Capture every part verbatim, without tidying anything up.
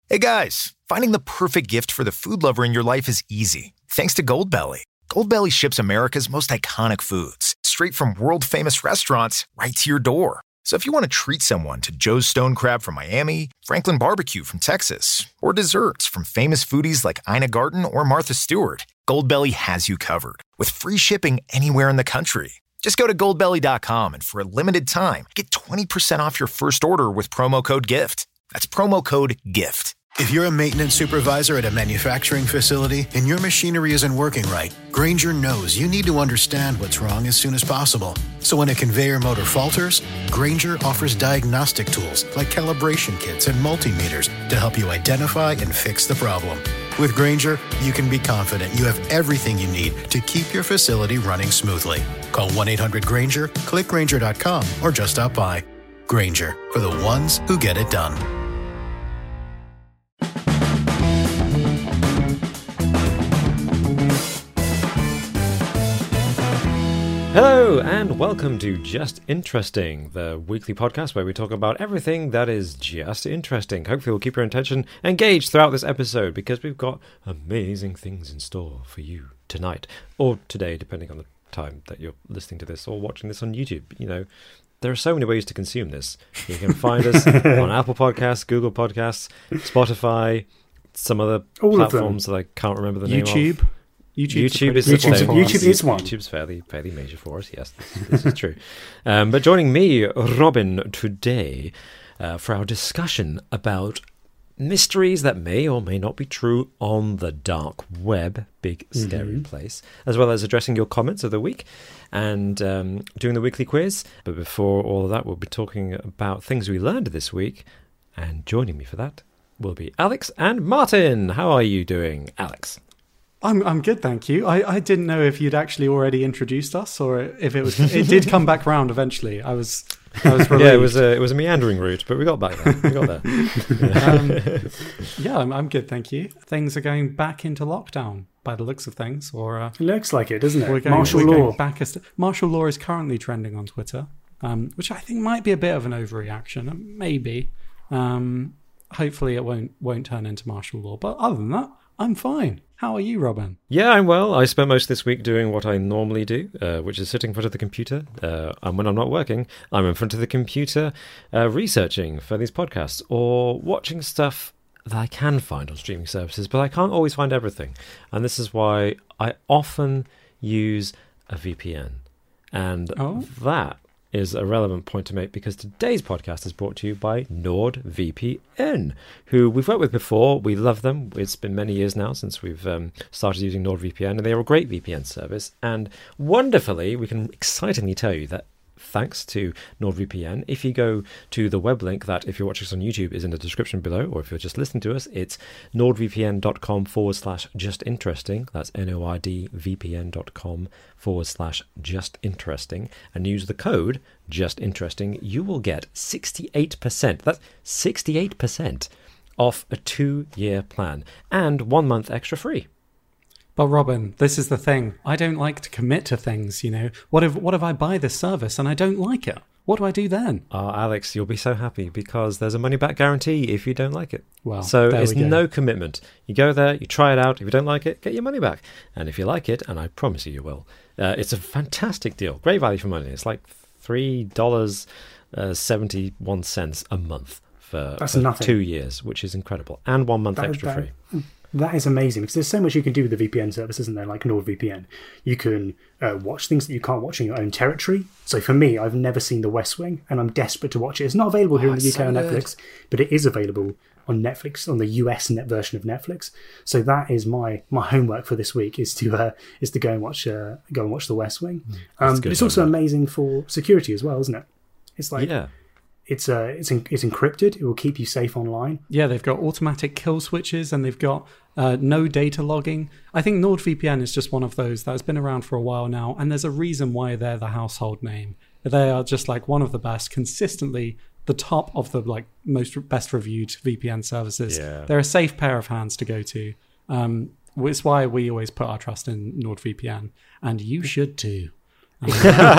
Hey guys, finding the perfect gift for the food lover in your life is easy. Thanks to Goldbelly. Goldbelly ships America's most iconic foods straight from world-famous restaurants right to your door. So if you want to treat someone to Joe's Stone Crab from Miami, Franklin Barbecue from Texas, or desserts from famous foodies like Ina Garten or Martha Stewart, Goldbelly has you covered with free shipping anywhere in the country. Just go to goldbelly dot com and for a limited time, get twenty percent off your first order with promo code GIFT. That's promo code GIFT. If you're a maintenance supervisor at a manufacturing facility and your machinery isn't working right, Grainger knows you need to understand what's wrong as soon as possible. So when a conveyor motor falters, Grainger offers diagnostic tools like calibration kits and multimeters to help you identify and fix the problem. With Grainger, you can be confident you have everything you need to keep your facility running smoothly. Call one eight hundred Grainger, click Grainger dot com, or just stop by. Grainger, for the ones who get it done. Hello and welcome to Just Interesting, the weekly podcast where we talk about everything that is just interesting. Hopefully we'll keep your attention engaged throughout this episode because we've got amazing things in store for you tonight or today, depending on the time that you're listening to this or watching this on YouTube. You know, there are so many ways to consume this. You can find us on Apple Podcasts, Google Podcasts, Spotify, some other All platforms that I can't remember the name of. YouTube. YouTube, YouTube is YouTube's, YouTube, YouTube is one. YouTube's fairly fairly major for us. Yes, this, this is true. Um, but joining me, Robin, today uh, for our discussion about mysteries that may or may not be true on the dark web, big scary mm-hmm. place, as well as addressing your comments of the week and um, doing the weekly quiz. But before all of that, we'll be talking about things we learned this week. And joining me for that will be Alex and Martin. How are you doing, Alex? I'm I'm good, thank you. I, I didn't know if you'd actually already introduced us or if it was. It did come back round eventually. I was I was relieved. Yeah, it was a it was a meandering route, but we got back there. We got there. Yeah, um, yeah I'm, I'm good, thank you. Things are going back into lockdown by the looks of things, or uh, it looks like it, doesn't it? We're going, martial we're law. Going back st- martial law is currently trending on Twitter, um, which I think might be a bit of an overreaction. Maybe. Um, hopefully, it won't won't turn into martial law. But other than that, I'm fine. How are you, Robin? Yeah, I'm well. I spent most of this week doing what I normally do, uh, which is sitting in front of the computer. Uh, and when I'm not working, I'm in front of the computer uh, researching for these podcasts or watching stuff that I can find on streaming services, but I can't always find everything. And this is why I often use a V P N. And oh. that is a relevant point to make because today's podcast is brought to you by NordVPN, who we've worked with before. We love them. It's been many years now since we've um, started using NordVPN, and they are a great V P N service. And wonderfully, we can excitingly tell you that thanks to NordVPN, if you go to the web link that, if you're watching us on YouTube, is in the description below, or if you're just listening to us, it's nordvpn.com forward slash just interesting. That's N-O-R-D-V-P-N.com forward slash just interesting. And use the code just interesting. You will get sixty-eight percent. That's sixty-eight percent off a two-year plan and one month extra free. But Robin, this is the thing. I don't like to commit to things, you know. What if what if I buy this service and I don't like it? What do I do then? Oh, Alex, you'll be so happy because there's a money-back guarantee if you don't like it. Well, so there it's we go. no commitment. You go there, you try it out. If you don't like it, get your money back. And if you like it, and I promise you you will, uh, it's a fantastic deal. Great value for money. It's like three dollars and seventy-one cents a month for, That's for nothing. two years, which is incredible. And one month That- extra that- free. That is amazing because there's so much you can do with the V P N service, isn't there? Like NordVPN, you can uh, watch things that you can't watch in your own territory. So for me, I've never seen The West Wing, and I'm desperate to watch it. It's not available here Oh, in the U K so on good. Netflix, but it is available on Netflix, on the U S net version of Netflix. So that is my my homework for this week is to uh, is to go and watch uh, go and watch The West Wing. Um, good but it's also homework. amazing for security as well, isn't it? It's like Yeah. it's uh, it's en- it's encrypted. It will keep you safe online. Yeah, they've got automatic kill switches and they've got uh, no data logging. I think NordVPN is just one of those that has been around for a while now, and there's a reason why they're the household name. They are just like one of the best, consistently the top of the like most best reviewed V P N services. Yeah. They're a safe pair of hands to go to. Um, it's why we always put our trust in NordVPN, and you should too.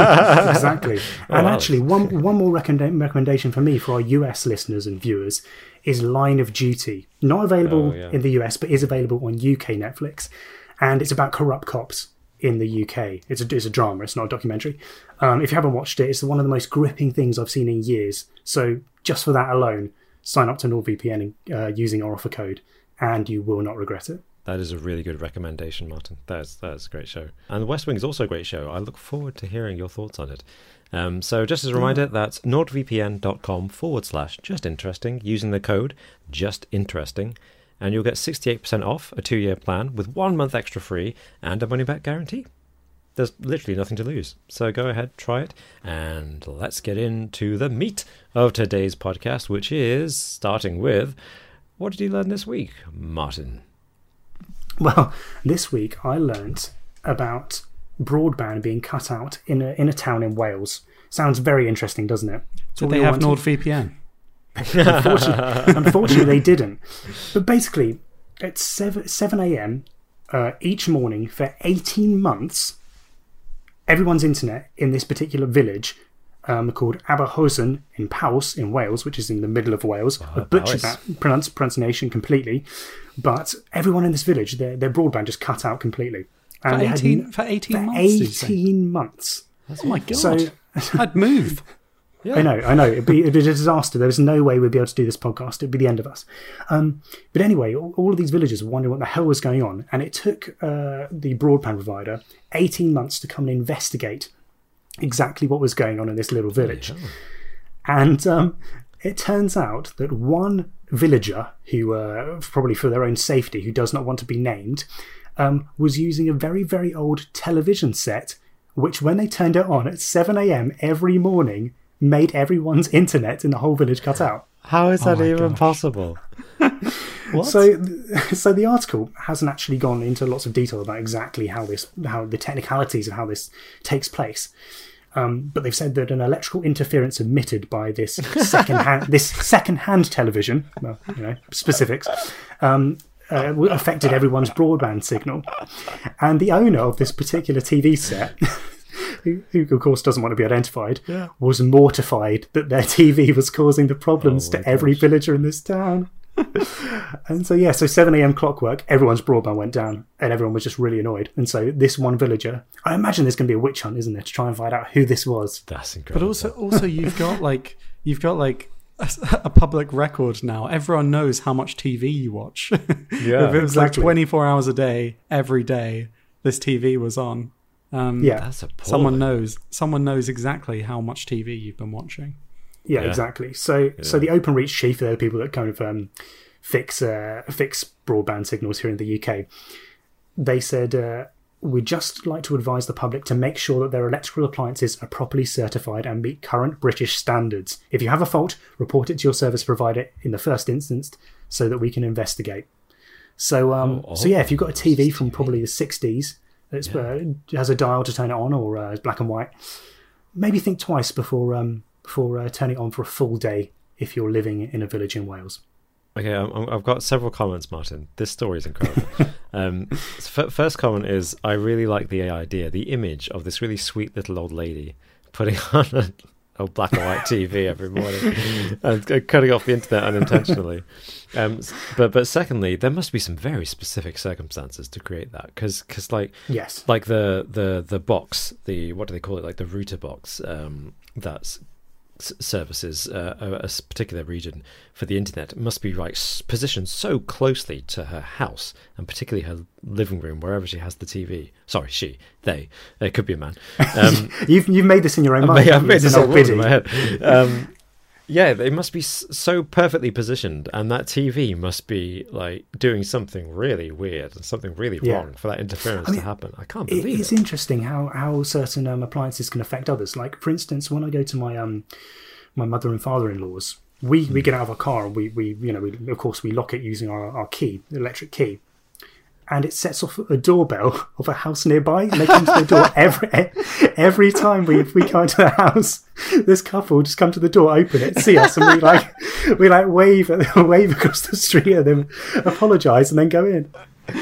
Exactly. And Wow. actually, one one more recommenda- recommendation for me for our U S listeners and viewers is Line of Duty. Not available Oh, yeah. in the U S, but is available on U K Netflix. And it's about corrupt cops in the U K. It's a, it's a drama, it's not a documentary. Um, if you haven't watched it, it's one of the most gripping things I've seen in years. So just for that alone, sign up to NordVPN uh, using our offer code, and you will not regret it. That is a really good recommendation, Martin. That's that's a great show. And The West Wing is also a great show. I look forward to hearing your thoughts on it. Um, so just as a reminder, that's nordvpn.com forward slash just interesting using the code just interesting, and you'll get sixty-eight percent off a two-year plan with one month extra free and a money-back guarantee. There's literally nothing to lose. So go ahead, try it, and let's get into the meat of today's podcast, which is starting with, what did you learn this week, Martin? Well, this week I learnt about broadband being cut out in a in a town in Wales. Sounds very interesting, doesn't it? Did they have NordVPN? Unfortunately, unfortunately, they didn't. But basically, at seven seven a.m. Uh, each morning for eighteen months, everyone's internet in this particular village um, called Aberhausen in Powys in Wales, which is in the middle of Wales. Oh, I butchered Powys. that pronounce, pronunciation completely. But everyone in this village, their, their broadband just cut out completely. For And they had eighteen, n- for eighteen for months, did you say? eighteen months. Oh my God. So I'd move. Yeah. I know, I know. It'd be, it'd be a disaster. There was no way we'd be able to do this podcast. It'd be the end of us. Um, but anyway, all, all of these villagers were wondering what the hell was going on. And it took uh, the broadband provider eighteen months to come and investigate exactly what was going on in this little village. Yeah. And um, it turns out that one villager, who uh, probably for their own safety, who does not want to be named, um, was using a very, very old television set, which when they turned it on at seven a.m. every morning, made everyone's internet in the whole village cut out. How is Oh that my even gosh. possible? What? So, so the article hasn't actually gone into lots of detail about exactly how this, how the technicalities of how this takes place. Um, but they've said that an electrical interference emitted by this second-hand, this second-hand television, well, you know, specifics, um, uh, affected everyone's broadband signal. And the owner of this particular T V set, who, who of course doesn't want to be identified, Yeah. was mortified that their T V was causing the problems Oh to my every gosh. villager in this town. And so, yeah, so seven a.m. clockwork, everyone's broadband went down and everyone was just really annoyed. And so this one villager, I imagine there's going to be a witch hunt, isn't there, to try and find out who this was. That's But incredible. also, also you've got like you've got like a, a public record now. Everyone knows how much T V you watch. Yeah, if it was like exactly. twenty-four hours a day, every day, this T V was on. Um, Yeah, That's appalling. someone knows. Someone knows exactly how much T V you've been watching. yeah, Yeah. exactly. So so the OpenReach chief, they're the people that kind of um, fix uh, fix broadband signals here in the U K. They said, uh, we'd just like to advise the public to make sure that their electrical appliances are properly certified and meet current British standards. If you have a fault, report it to your service provider in the first instance so that we can investigate. So, um, Oh, so yeah, if you've got a T V T V. from probably the sixties that uh, has a dial to turn it on or uh, is black and white, maybe think twice before um, before uh, turning it on for a full day if you're living in a village in Wales. Okay, I'm, I'm- I've got several comments, Martin. This story is incredible. um, f- first comment is, I really like the idea, the image of this really sweet little old lady putting on a, a black and white T V every morning and uh, cutting off the internet unintentionally. Um, s- but but secondly, there must be some very specific circumstances to create that, because like Yes. like the the the box, the what do they call it, like the router box, um, that's s- services uh, a, a s- particular region for the internet must be like s- positioned so closely to her house, and particularly her living room, wherever she has the T V. Sorry, she, they, it could be a man. Um, You've you've made this in your own I mind. made, I haven't you? made It's this an all old in biddy. my head. Um, yeah, they must be s- so perfectly positioned, and that T V must be like doing something really weird and something really Yeah. wrong for that interference I mean, to happen. I can't It believe is it. interesting how how certain um, appliances can affect others. Like, for instance, when I go to my um my mother and father in laws, we we get out of our car and we we you know we of course we lock it using our, our key, the electric key. And it sets off a doorbell of a house nearby. And they come to the door every every time we we go into the house. This couple just come to the door, open it, see us, and we like we like wave at them, wave across the street at them, apologise, and then go in.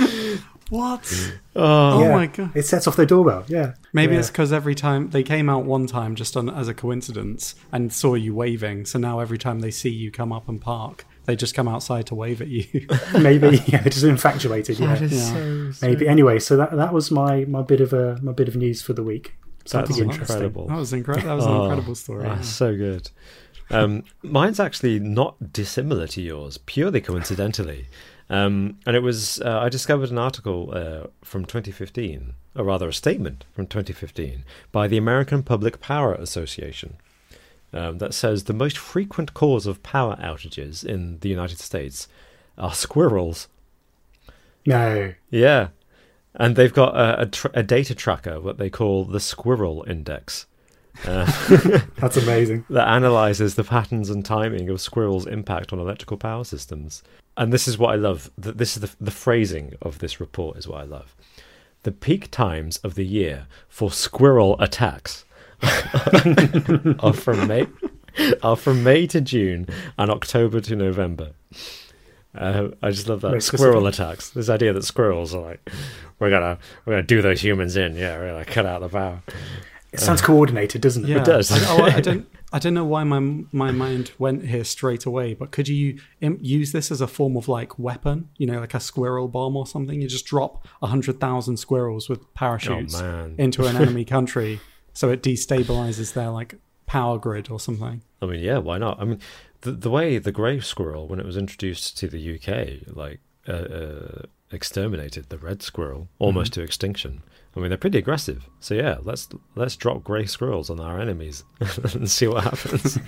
What? Oh, Oh Yeah. my God. It sets off their doorbell. Yeah, Maybe yeah. it's because every time they came out one time just on, as a coincidence and saw you waving, so now every time they see you come up and park, They just come outside to wave at you. Maybe, yeah, just infatuated. Yeah, That is yeah. so sweet. Maybe. Anyway, so that that was my my bit of a my bit of news for the week. Something That's interesting. incredible. That was incredible. That was an Oh, incredible story. That's yeah. so good. Um, mine's actually not dissimilar to yours, purely coincidentally. Um, and it was, uh, I discovered an article uh, from twenty fifteen, or rather a statement from twenty fifteen, by the American Public Power Association um, that says the most frequent cause of power outages in the United States are squirrels. No. Yeah. And they've got a, a, tr- a data tracker, what they call the Squirrel Index. Uh, That's amazing. that analyzes the patterns and timing of squirrels' impact on electrical power systems. And this is what I love. Th- This is the, the phrasing of this report is what I love. The peak times of the year for squirrel attacks are from May are from May to June and October to November. Uh, I just love that Very squirrel specific. attacks. This idea that squirrels are like, we're gonna we're gonna do those humans in. Yeah, we're gonna cut out the power. It sounds coordinated, doesn't it? Yeah. It does. I, oh, I don't. I don't know why my my mind went here straight away. But could you im- use this as a form of like weapon? You know, like a squirrel bomb or something. You just drop a hundred thousand squirrels with parachutes Oh, man. into an enemy country, so it destabilizes their like power grid or something. I mean, yeah, why not? I mean, the the way the grey squirrel, when it was introduced to the U K, like uh, uh, exterminated the red squirrel almost to extinction. I mean, they're pretty aggressive. So yeah, let's let's drop grey squirrels on our enemies and see what happens.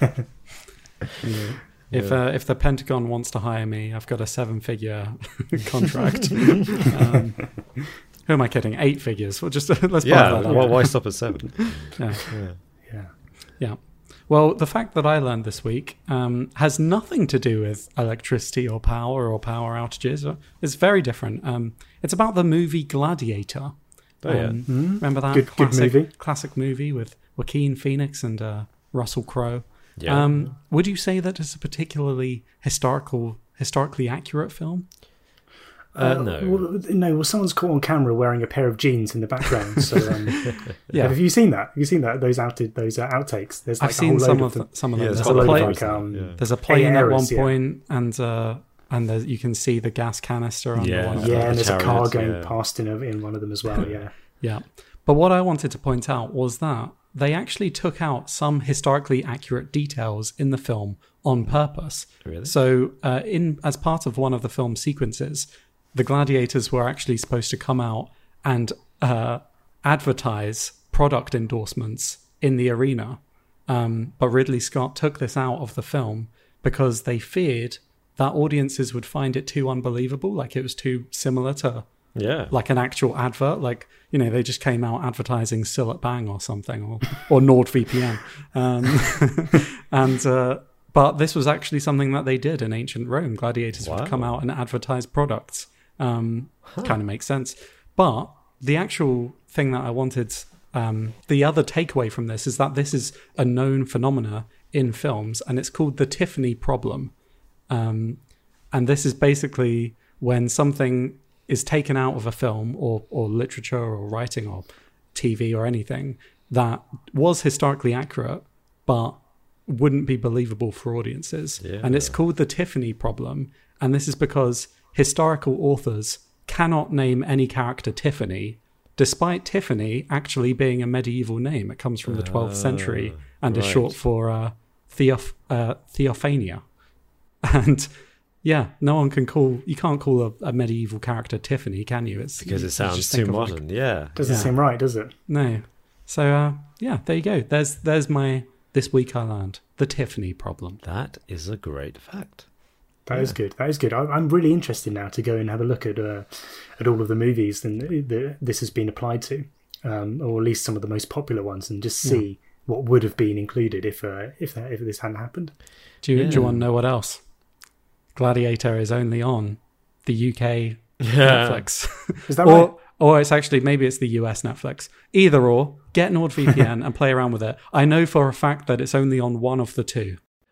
If uh, if the Pentagon wants to hire me, I've got a seven figure contract. um, who am I kidding? Eight figures. Well, just let's Yeah, buy that. why, why stop at seven? Yeah. Yeah. Yeah. Yeah. Well, the fact that I learned this week um, has nothing to do with electricity or power or power outages. It's very different. Um, it's about the movie Gladiator. Oh, yeah. Um, Remember that Good- good classic, movie. classic movie with Joaquin Phoenix and uh, Russell Crowe? Yeah. Um, would you say that it's a particularly historical, historically accurate film? Uh, no. Well, no. Well, someone's caught on camera wearing a pair of jeans in the background. So, um, Yeah. have you seen that? Have you seen that? Those outed, those uh, outtakes. There's like I've a whole seen some load of them. the, some of Yeah, them. there's There's a a, load plane, of like um, Yeah. there's a plane at one errors, yeah. point, and uh, and there's, you can see the gas canister on Yeah. the one. yeah, the and there's a car chariots, going yeah. past in a, in one of them as well. Yeah. Yeah. But what I wanted to point out was that they actually took out some historically accurate details in the film on purpose. Really? So, uh, in as part of one of the film sequences, the gladiators were actually supposed to come out and uh, advertise product endorsements in the arena. Um, but Ridley Scott took this out of the film because they feared that audiences would find it too unbelievable, like it was too similar to Yeah. like an actual advert, like, you know, they just came out advertising Still at Bang or something, or, or NordVPN. Um, and, uh, but this was actually something that they did in ancient Rome. Gladiators Wow. would come out and advertise products. Um, Kind of makes sense. But the actual thing that I wanted, um, the other takeaway from this is that this is a known phenomena in films, and it's called the Tiffany problem. Um, and this is basically when something is taken out of a film or, or literature or writing or T V or anything that was historically accurate, but wouldn't be believable for audiences. Yeah. And it's called the Tiffany problem. And this is because historical authors cannot name any character Tiffany, despite Tiffany actually being a medieval name. It comes from the twelfth century and is right. short for uh, Theoph- uh, Theophania. And yeah, no one can call, you can't call a, a medieval character Tiffany, can you? It's Because you- it you sounds just too think of, like- modern. Yeah. Doesn't Yeah. seem right, does it? no. So uh, yeah, there you go. There's there's my this week I learned the Tiffany problem. That is a great fact. That is good. That is good. I, I'm really interested now to go and have a look at uh, at all of the movies and the, the, this has been applied to, um, or at least some of the most popular ones, and just see what would have been included if uh, if that, if this hadn't happened. Do you, do Yeah. you want to know what else? Gladiator is only on the U K Yeah. Netflix, Is that or right? or it's actually maybe it's the U S Netflix. Either or, get NordVPN and play around with it. I know for a fact that it's only on one of the two.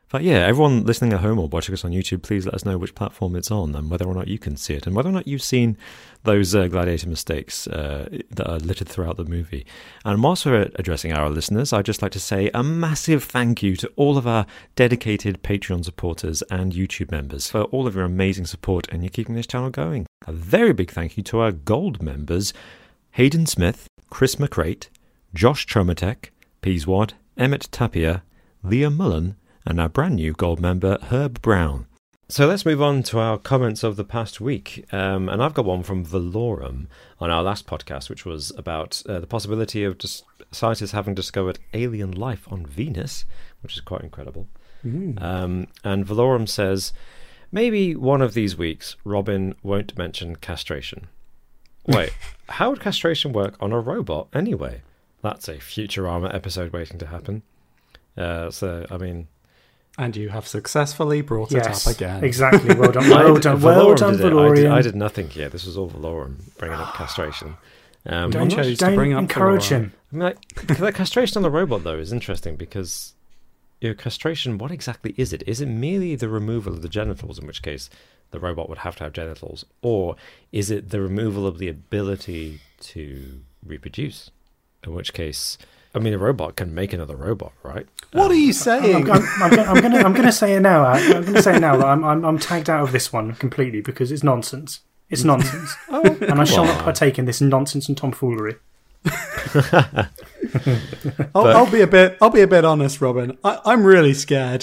But yeah, everyone listening at home or watching us on YouTube, please let us know which platform it's on and whether or not you can see it and whether or not you've seen those uh, gladiator mistakes uh, that are littered throughout the movie. And whilst we're addressing our listeners, I'd just like to say a massive thank you to all of our dedicated Patreon supporters and YouTube members for all of your amazing support and you keeping this channel going. A very big thank you to our gold members, Hayden Smith, Chris McCrate, Josh Chomatek, Peaswad, Emmett Tapia, Leah Mullen, and our brand new gold member, Herb Brown. So let's move on to our comments of the past week. Um, and I've got one from Valorum on our last podcast, which was about uh, the possibility of just scientists having discovered alien life on Venus, which is quite incredible. Mm. Um, and Valorum says, maybe one of these weeks, Robin won't mention castration. Wait, how would castration work on a robot anyway? That's a Futurama episode waiting to happen. Uh, so, I mean... And you have successfully brought yes, it up again. Exactly. Well done. Well done. Well done, Valorian. I, I did nothing here. This was all Valorum bringing up castration. Um, don't chose don't to bring up encourage him. I mean, like, like, castration on the robot, though, is interesting because you know, castration, what exactly is it? Is it merely the removal of the genitals, in which case the robot would have to have genitals? Or is it the removal of the ability to reproduce? In which case... I mean, a robot can make another robot, right? What um, are you saying? I'm, I'm, I'm, I'm going to I'm going to say it now. I'm going to say it now that I'm, I'm I'm tagged out of this one completely because it's nonsense. It's nonsense, oh, and I shall not partake in this nonsense and tomfoolery. I'll, I'll be a bit. I'll be a bit honest, Robin. I, I'm really scared.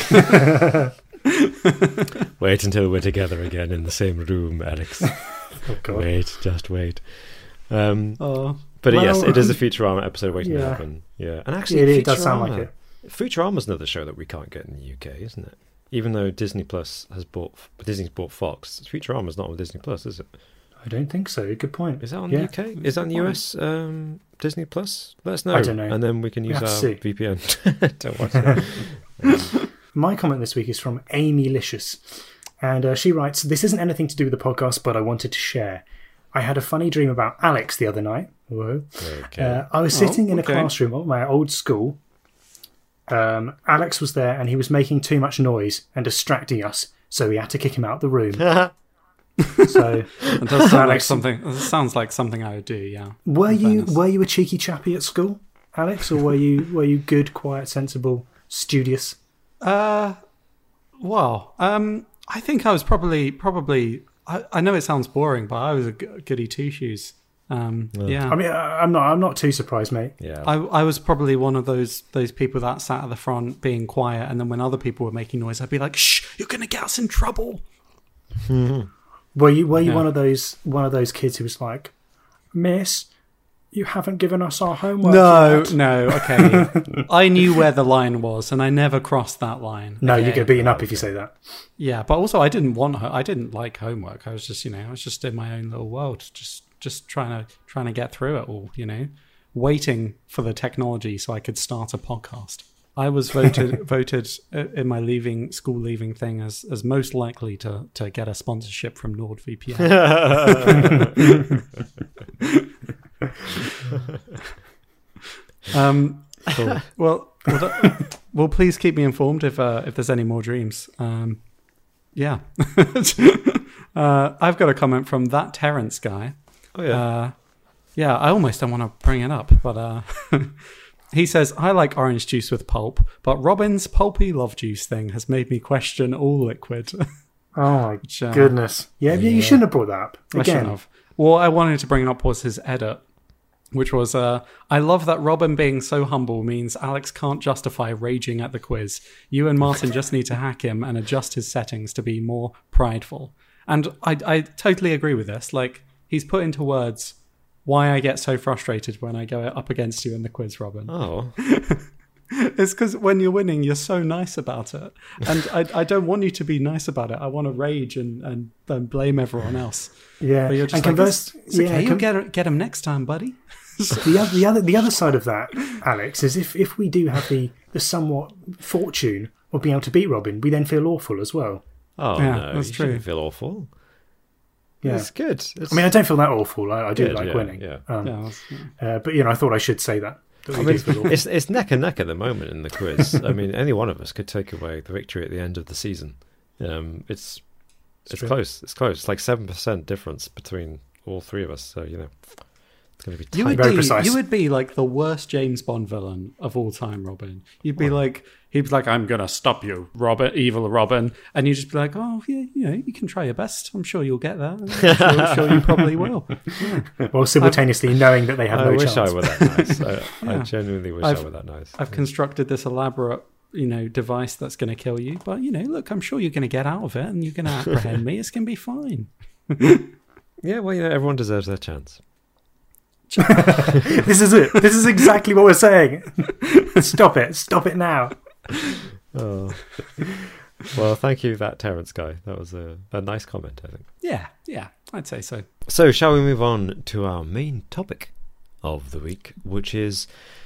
Wait until we're together again in the same room, Alex. Oh, God. Wait, just wait. Um, oh. But well, yes, it is a Futurama episode waiting yeah. to happen. Yeah, and actually, yeah, it Futurama, does sound like it. Futurama's another show that we can't get in the U K, isn't it? Even though Disney Plus has bought, Disney's bought Fox, Futurama's not on Disney Plus, is it? I don't think so. Good point. Is that on yeah. the U K? Is that on the U S um, Disney Plus? Let us know. I don't know. And then we can use we our V P N. Don't watch it. um. My comment this week is from Amy Licious. And uh, she writes, this isn't anything to do with the podcast, but I wanted to share. I had a funny dream about Alex the other night. Whoa. Okay. Uh, I was sitting oh, in a okay. classroom at my old school. Um, Alex was there and he was making too much noise and distracting us, so we had to kick him out the room. So it does sound like something. It sounds like something I would do. Yeah. Were you fairness. were you a cheeky chappy at school, Alex, or were you were you good, quiet, sensible, studious? Uh, well, um, I think I was probably probably. I, I know it sounds boring, but I was a goody two shoes. Um, yeah. yeah. I mean, I'm not. I'm not too surprised, mate. Yeah. I I was probably one of those those people that sat at the front being quiet, and then when other people were making noise, I'd be like, "Shh, you're going to get us in trouble." Were you were you yeah. one of those one of those kids who was like, "Miss, you haven't given us our homework No, yet." no, okay. I knew where the line was, and I never crossed that line. No, okay. you get beaten up if you say that. Yeah, but also I didn't want her. I didn't like homework. I was just, you know, I was just in my own little world, just just trying to trying to get through it all. You know, waiting for the technology so I could start a podcast. I was voted voted in my leaving school leaving thing as, as most likely to, to get a sponsorship from NordVPN. um, cool. Well, well, well, please keep me informed if uh, if there's any more dreams. Um, yeah, uh, I've got a comment from that Terrence guy. Oh yeah, uh, yeah. I almost don't want to bring it up, but. Uh, He says, I like orange juice with pulp, but Robin's pulpy love juice thing has made me question all liquid. Oh my Which, uh, goodness. Yeah, yeah, you shouldn't have brought that up. Again. I shouldn't have. What I wanted to bring up was his edit, which was, uh, I love that Robin being so humble means Alex can't justify raging at the quiz. You and Martin just need to hack him and adjust his settings to be more prideful. And I, I totally agree with this. Like, he's put into words why I get so frustrated when I go up against you in the quiz, Robin. Oh. It's because when you're winning, you're so nice about it. And I, I don't want you to be nice about it. I want to rage and, and, and blame everyone else. Yeah. But you're just and like, converse, it's, it's okay, yeah, you'll get, get him next time, buddy. the, other, the, other, the other side of that, Alex, is if, if we do have the, the somewhat fortune of being able to beat Robin, we then feel awful as well. Oh, yeah, no, that's you true. shouldn't feel awful. Yeah, it's good. It's I mean, I don't feel that awful. I, I do good, like yeah, winning. Yeah. Um, Yeah, that's, yeah. Uh, but, you know, I thought I should say that. that I we mean, do for Lord. it's it's neck and neck at the moment in the quiz. I mean, any one of us could take away the victory at the end of the season. Um, it's it's, it's close. It's close. It's like seven percent difference between all three of us. So you know, it's going to be tight. You would Very be, precise. you would be like the worst James Bond villain of all time, Robin. You'd be like, he'd be like, I'm going to stop you, Robin, evil Robin. And you'd just be like, oh, yeah, you know, you can try your best. I'm sure you'll get there. I'm sure, I'm sure you probably will. Yeah. While simultaneously knowing that they have I no wish chance. I were that nice. I, I Yeah. genuinely wish I've- I were that nice. I've constructed this elaborate, you know, device that's going to kill you. But, you know, look, I'm sure you're going to get out of it and you're going to apprehend me. It's going to be fine. Yeah, well, you know, everyone deserves their chance. This is it. This is exactly what we're saying. Stop it. Stop it now. Oh. Well, thank you, that Terence guy. That was a, a nice comment, I think. Yeah, yeah, I'd say so. So, shall we move on to our main topic of the week, which is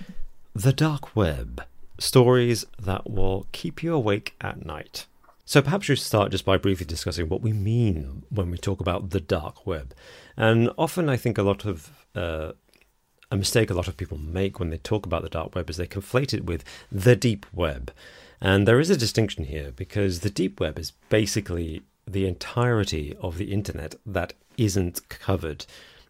the dark web. Stories that will keep you awake at night. So perhaps we should start just by briefly discussing what we mean when we talk about the dark web. And often I think a lot of uh, a mistake a lot of people make when they talk about the dark web is they conflate it with the deep web. And there is a distinction here, because the deep web is basically the entirety of the internet that isn't covered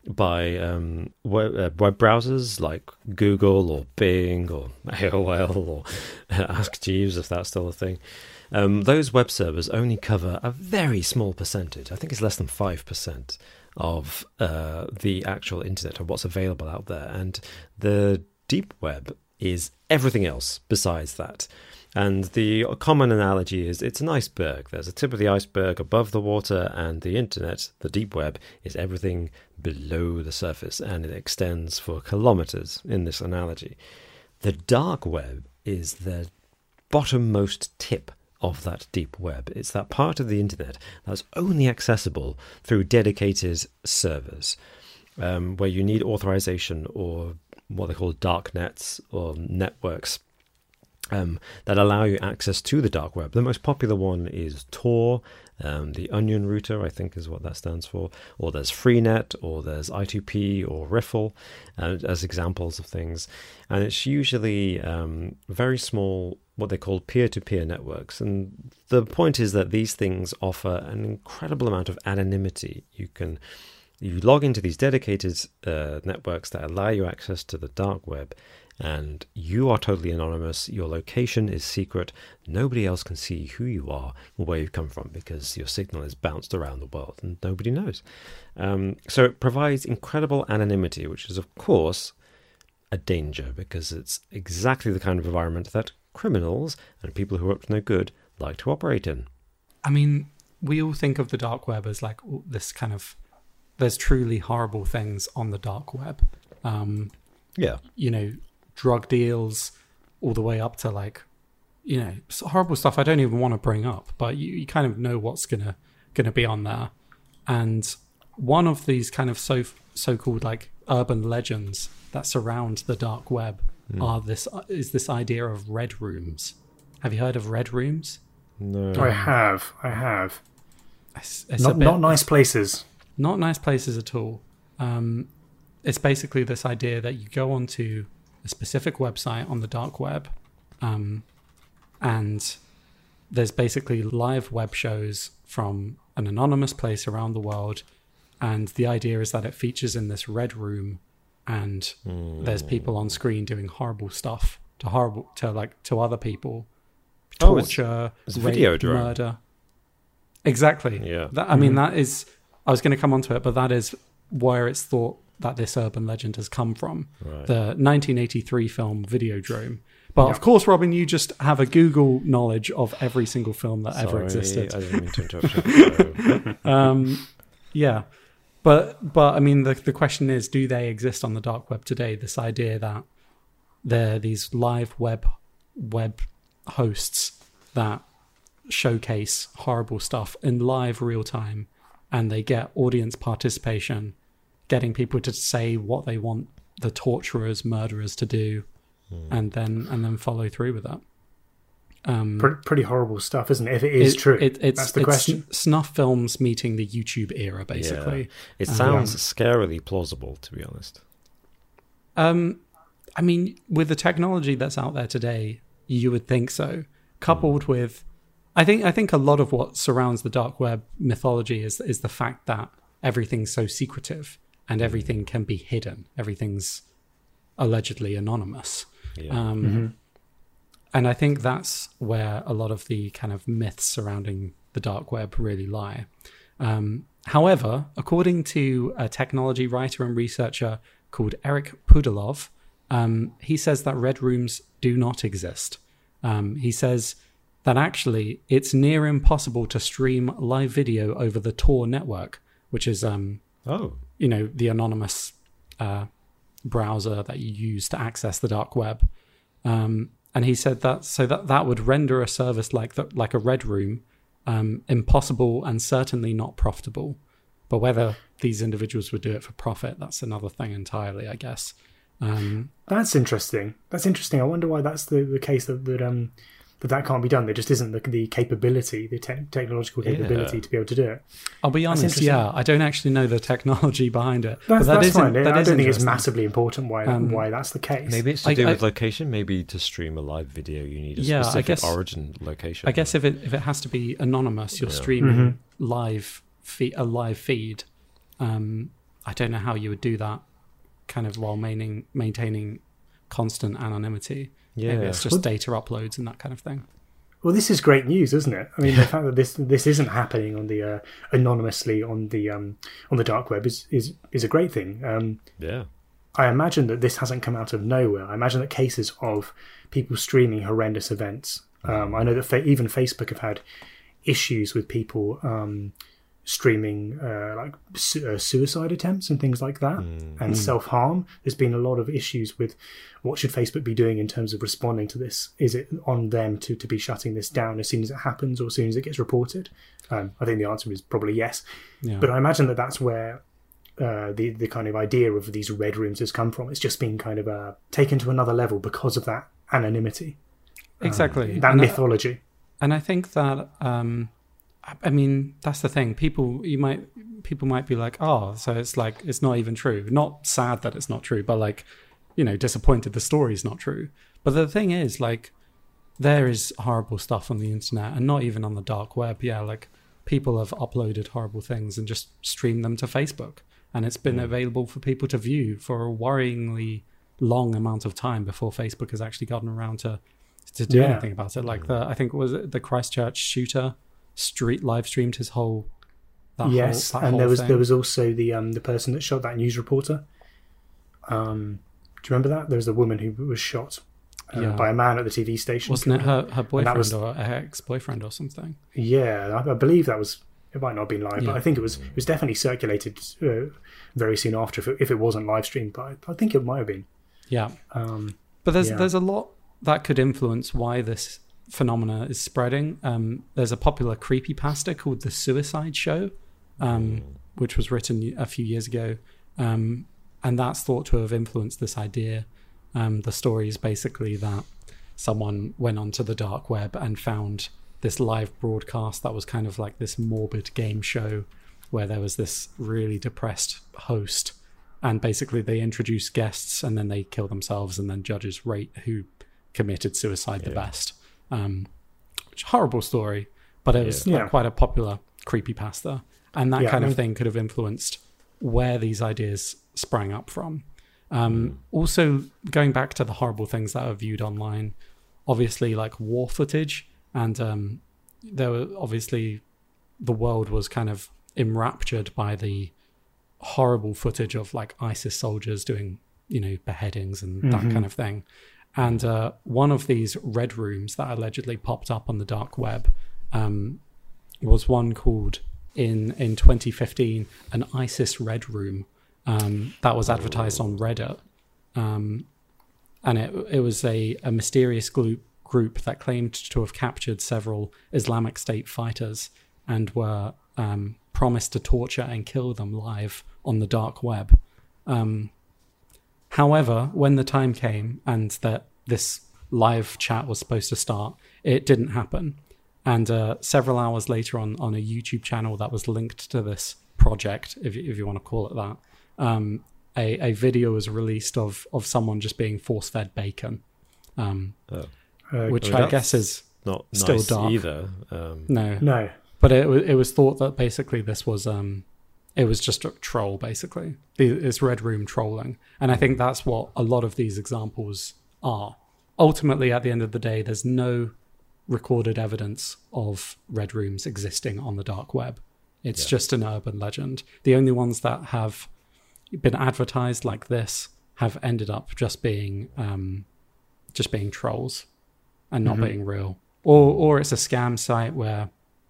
by um, web, uh, web browsers like Google or Bing or A O L or Ask Jeeves, if that's still a thing. Um, those web servers only cover a very small percentage. I think it's less than five percent of uh, the actual internet of what's available out there. And the deep web is everything else besides that. And the common analogy is it's an iceberg. There's a tip of the iceberg above the water, and the internet, the deep web, is everything below the surface, and it extends for kilometers in this analogy. The dark web is the bottommost tip of that deep web. It's that part of the internet that's only accessible through dedicated servers, um, where you need authorization or what they call dark nets or networks um, that allow you access to the dark web. The most popular one is Tor, um, the Onion router, I think is what that stands for, or there's Freenet, or there's I two P or Riffle uh, as examples of things. And it's usually um, very small, what they call peer-to-peer networks. And the point is that these things offer an incredible amount of anonymity. You can you log into these dedicated uh, networks that allow you access to the dark web, and you are totally anonymous. Your location is secret. Nobody else can see who you are or where you've come from, because your signal is bounced around the world and nobody knows. Um, so it provides incredible anonymity, which is, of course, a danger, because it's exactly the kind of environment that criminals and people who are up to no good like to operate in. I mean, we all think of the dark web as like this kind of, there's truly horrible things on the dark web. Um, Yeah. you know, drug deals, all the way up to like, you know, horrible stuff I don't even want to bring up, but you, you kind of know what's gonna gonna be on there. And one of these kind of so so-called like urban legends that surround the dark web mm. are this is this idea of red rooms. Have you heard of red rooms? No. I have. I have. It's, it's Not, a bit, not nice places. Not nice places at all. Um, it's basically this idea that you go onto a specific website on the dark web, um, and there's basically live web shows from an anonymous place around the world, and the idea is that it features in this red room, and mm. there's people on screen doing horrible stuff to horrible to like to other people, torture, oh, it's, it's rape, Videodrome. murder. Exactly. Yeah. That, I mean, that is. I was going to come onto it, but that is where it's thought that this urban legend has come from. Right. The nineteen eighty-three film Videodrome. But Yeah. of course, Robin, you just have a Google knowledge of every single film that Sorry, ever existed. I didn't mean to interrupt you. um, yeah. But, but I mean, the, the question is, do they exist on the dark web today? This idea that there are these live web web hosts that showcase horrible stuff in live real time, and they get audience participation, getting people to say what they want the torturers, murderers to do, mm. and then and then follow through with that. Um, pretty, pretty horrible stuff, isn't it? If it is it, true, it, it's, that's the it's question. Snuff films meeting the YouTube era, basically. Yeah. It Um, sounds scarily plausible, to be honest. Um, I mean, with the technology that's out there today, you would think so. Coupled mm. with, I think, I think a lot of what surrounds the dark web mythology is is the fact that everything's so secretive and everything can be hidden. Everything's allegedly anonymous. Yeah. Um, mm-hmm. And I think that's where a lot of the kind of myths surrounding the dark web really lie. Um, however, according to a technology writer and researcher called Eric Pudilov, um, he says that red rooms do not exist. Um, he says that actually it's near impossible to stream live video over the Tor network, which is, um, oh, you know, the anonymous uh, browser that you use to access the dark web. Um, and he said that so that that would render a service like the, like a red room um, impossible and certainly not profitable. But whether these individuals would do it for profit, that's another thing entirely, I guess. Um, that's interesting. That's interesting. I wonder why that's the, the case that that um that that can't be done. There just isn't the, the capability, the te- technological capability yeah. to be able to do it. I'll be honest, yeah, I don't actually know the technology behind it. That's, but that that's is, fine. that I is don't think it's massively important why um, why that's the case. Maybe it's to I, do I, with location. Maybe to stream a live video, you need a yeah, specific I guess, origin location. I guess if it if it has to be anonymous, you're yeah. streaming mm-hmm. live fe- a live feed. Um, I don't know how you would do that, kind of while maintaining maintaining constant anonymity. Yeah, maybe it's just well, data uploads and that kind of thing. Well, this is great news, isn't it? I mean, the fact that this this isn't happening on the uh, anonymously on the um, on the dark web is is is a great thing. Um, yeah, I imagine that this hasn't come out of nowhere. I imagine that cases of people streaming horrendous events. Um, I know that fa- even Facebook have had issues with people um, streaming uh, like su- uh, suicide attempts and things like that, mm. and mm. self-harm. There's been a lot of issues with what should Facebook be doing in terms of responding to this. Is it on them to, to be shutting this down as soon as it happens or as soon as it gets reported? Um, I think the answer is probably yes. Yeah. But I imagine that that's where uh, the, the kind of idea of these red rooms has come from. It's just been kind of uh, taken to another level because of that anonymity. Exactly. Um, that and mythology. I, and I think that... Um, I mean, that's the thing. People, you might, people might be like, "Oh, so it's like it's not even true." Not sad that it's not true, but like, you know, disappointed the story's not true. But the thing is, like, there is horrible stuff on the internet, and not even on the dark web. Yeah, like people have uploaded horrible things and just streamed them to Facebook, and it's been mm. available for people to view for a worryingly long amount of time before Facebook has actually gotten around to to do yeah. anything about it. Like the, I think it was the Christchurch shooter. Street live streamed his whole that yes whole, that and whole there was thing. there was also the um the person that shot that news reporter. Um do you remember that there was a woman who was shot uh, yeah. by a man at the T V station? Wasn't it her, her boyfriend was, or her ex-boyfriend or something? Yeah, I, I believe that was, it might not have been live, yeah. but I think it was it was definitely circulated uh, very soon after if it, if it wasn't live streamed, but I, I think it might have been. Yeah. Um but there's yeah. there's a lot that could influence why this phenomena is spreading. Um, there's a popular creepypasta called The Suicide Show, um, which was written a few years ago, um, and that's thought to have influenced this idea. Um, the story is basically that someone went onto the dark web and found this live broadcast that was kind of like this morbid game show where there was this really depressed host, and basically they introduce guests and then they kill themselves, and then judges rate who committed suicide yeah. the best. Um, which horrible story, but it was yeah. like quite a popular creepypasta, and that yeah, kind I mean, of thing could have influenced where these ideas sprang up from. Um, mm. Also, going back to the horrible things that are viewed online, obviously like war footage, and um, there were obviously the world was kind of enraptured by the horrible footage of like ISIS soldiers doing, you know, beheadings and mm-hmm. that kind of thing. And uh, one of these red rooms that allegedly popped up on the dark web um, was one called, in, in twenty fifteen, an ISIS red room um, that was advertised on Reddit. Um, and it it was a, a mysterious group, group that claimed to have captured several Islamic State fighters and were um, promised to torture and kill them live on the dark web. Um However, when the time came and that this live chat was supposed to start, it didn't happen. And uh, several hours later on, on a YouTube channel that was linked to this project, if, if you want to call it that, um, a, a video was released of, of someone just being force-fed bacon, um, Oh. Uh, which I mean, I guess is Not still nice dark. either. Um, no, no. but it wa- it was thought that basically this was um, it was just a troll, basically. The- It's Red Room trolling, and I think that's what a lot of these examples are. Ultimately, at the end of the day, there's no recorded evidence of Red Rooms existing on the dark web. It's Yeah. just an urban legend. The only ones that have been advertised like this have ended up just being um, just being trolls and not Mhm. being real, or or it's a scam site where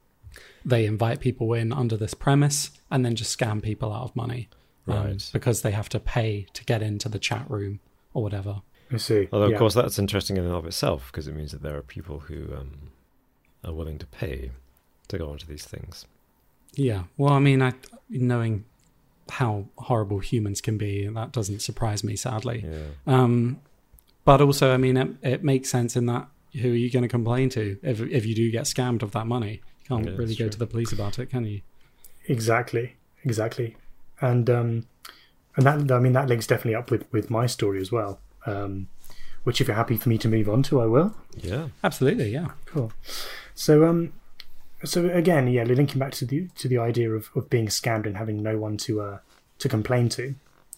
they invite people in under this premise and then just scam people out of money, um, Right. because they have to pay to get into the chat room or whatever. I see. Although, yeah. of course, that's interesting in and of itself because it means that there are people who um, are willing to pay to go onto these things. Yeah, well, I mean, I knowing how horrible humans can be, that doesn't surprise me, sadly. Yeah. Um, but also, I mean, it, it makes sense in that who are you going to complain to if if you do get scammed of that money? You can't Yeah, really that's go true. to the police about it, can you? Exactly, exactly, and um, and that I mean that links definitely up with, with my story as well. Um, which, if you're happy for me to move on to, I will. Yeah. Absolutely, yeah. Cool. So um, so again, yeah, linking back to the to the idea of, of being scammed and having no one to uh to complain to.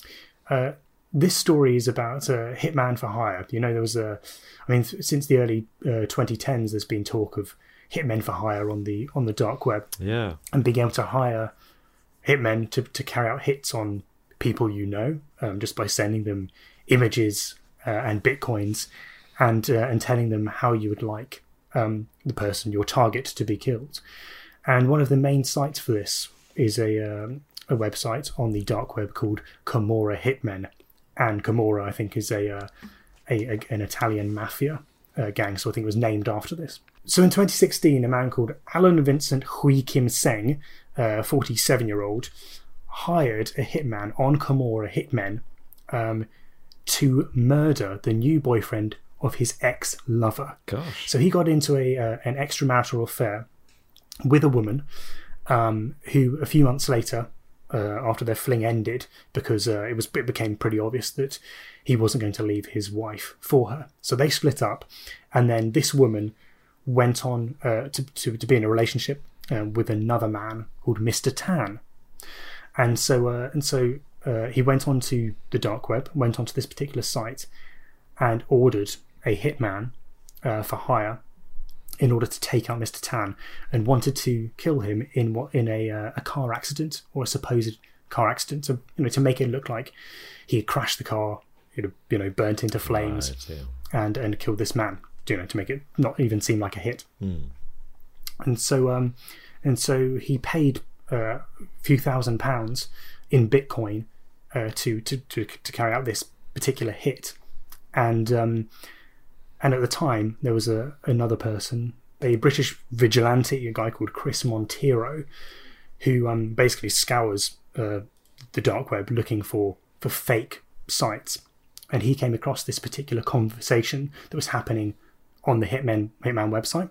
Uh, this story is about a hitman for hire. You know, there was a, I mean, since the early uh, twenty tens, there's been talk of hitmen for hire on the on the dark web. Yeah. And being able to hire hitmen to, to carry out hits on people you know, um, just by sending them images uh, and bitcoins, and uh, and telling them how you would like um, the person, your target, to be killed. And one of the main sites for this is a um, a website on the dark web called Camorra Hitmen, and Camorra, I think, is a, uh, a, a an Italian mafia uh, gang, so I think it was named after this. So in twenty sixteen, a man called Alan Vincent Hui Kim Seng, a forty-seven-year-old, hired a hitman on Camorra Hitmen um, to murder the new boyfriend of his ex-lover. Gosh. So he got into a uh, an extramarital affair with a woman um, who, a few months later, uh, after their fling ended, because uh, it was it became pretty obvious that he wasn't going to leave his wife for her. So they split up, and then this woman went on uh, to, to to be in a relationship uh, with another man called Mister Tan, and so uh, and so uh, he went onto the dark web, went onto this particular site, and ordered a hitman uh, for hire in order to take out Mister Tan, and wanted to kill him in what in a uh, a car accident, or a supposed car accident, to you know to make it look like he had crashed the car, it had, you know burnt into flames, Right, yeah. and and killed this man, you know to make it not even seem like a hit. Hmm. And so um and so he paid uh, a few thousand pounds in Bitcoin uh, to, to to to carry out this particular hit. And um and at the time there was a another person, a British vigilante, a guy called Chris Monteiro, who um basically scours uh, the dark web looking for for fake sites, and he came across this particular conversation that was happening on the Hitman Hitman website.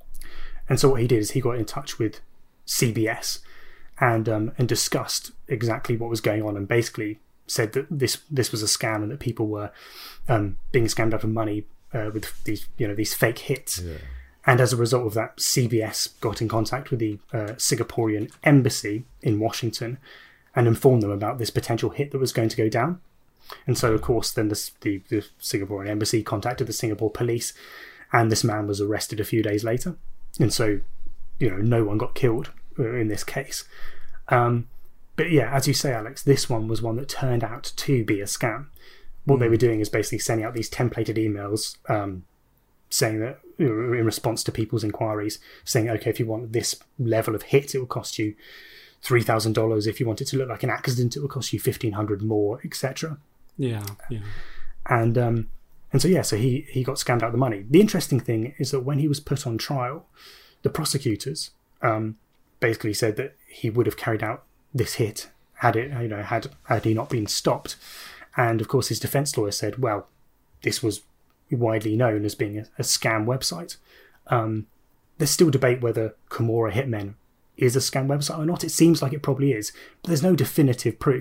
And so what he did is he got in touch with C B S and um, and discussed exactly what was going on, and basically said that this this was a scam and that people were um, being scammed out of money uh, with these you know these fake hits. Yeah. And as a result of that, C B S got in contact with the uh, Singaporean embassy in Washington and informed them about this potential hit that was going to go down. And so, of course, then the, the, the Singaporean embassy contacted the Singapore police, and this man was arrested a few days later. And so, you know, no one got killed in this case. Um, but yeah, as you say, Alex, this one was one that turned out to be a scam. What mm. they were doing is basically sending out these templated emails um, saying that, you know, in response to people's inquiries, saying, okay, if you want this level of hit, it will cost you three thousand dollars. If you want it to look like an accident, it will cost you fifteen hundred dollars more, et cetera. Yeah, yeah. And um, and so, yeah, so he, he got scammed out the money. The interesting thing is that when he was put on trial, the prosecutors um, basically said that he would have carried out this hit had it, you know, had had he not been stopped. And of course, his defense lawyer said, well, this was widely known as being a, a scam website. Um, there's still debate whether Camorra Hitmen is a scam website or not. It seems like it probably is, but there's no definitive proof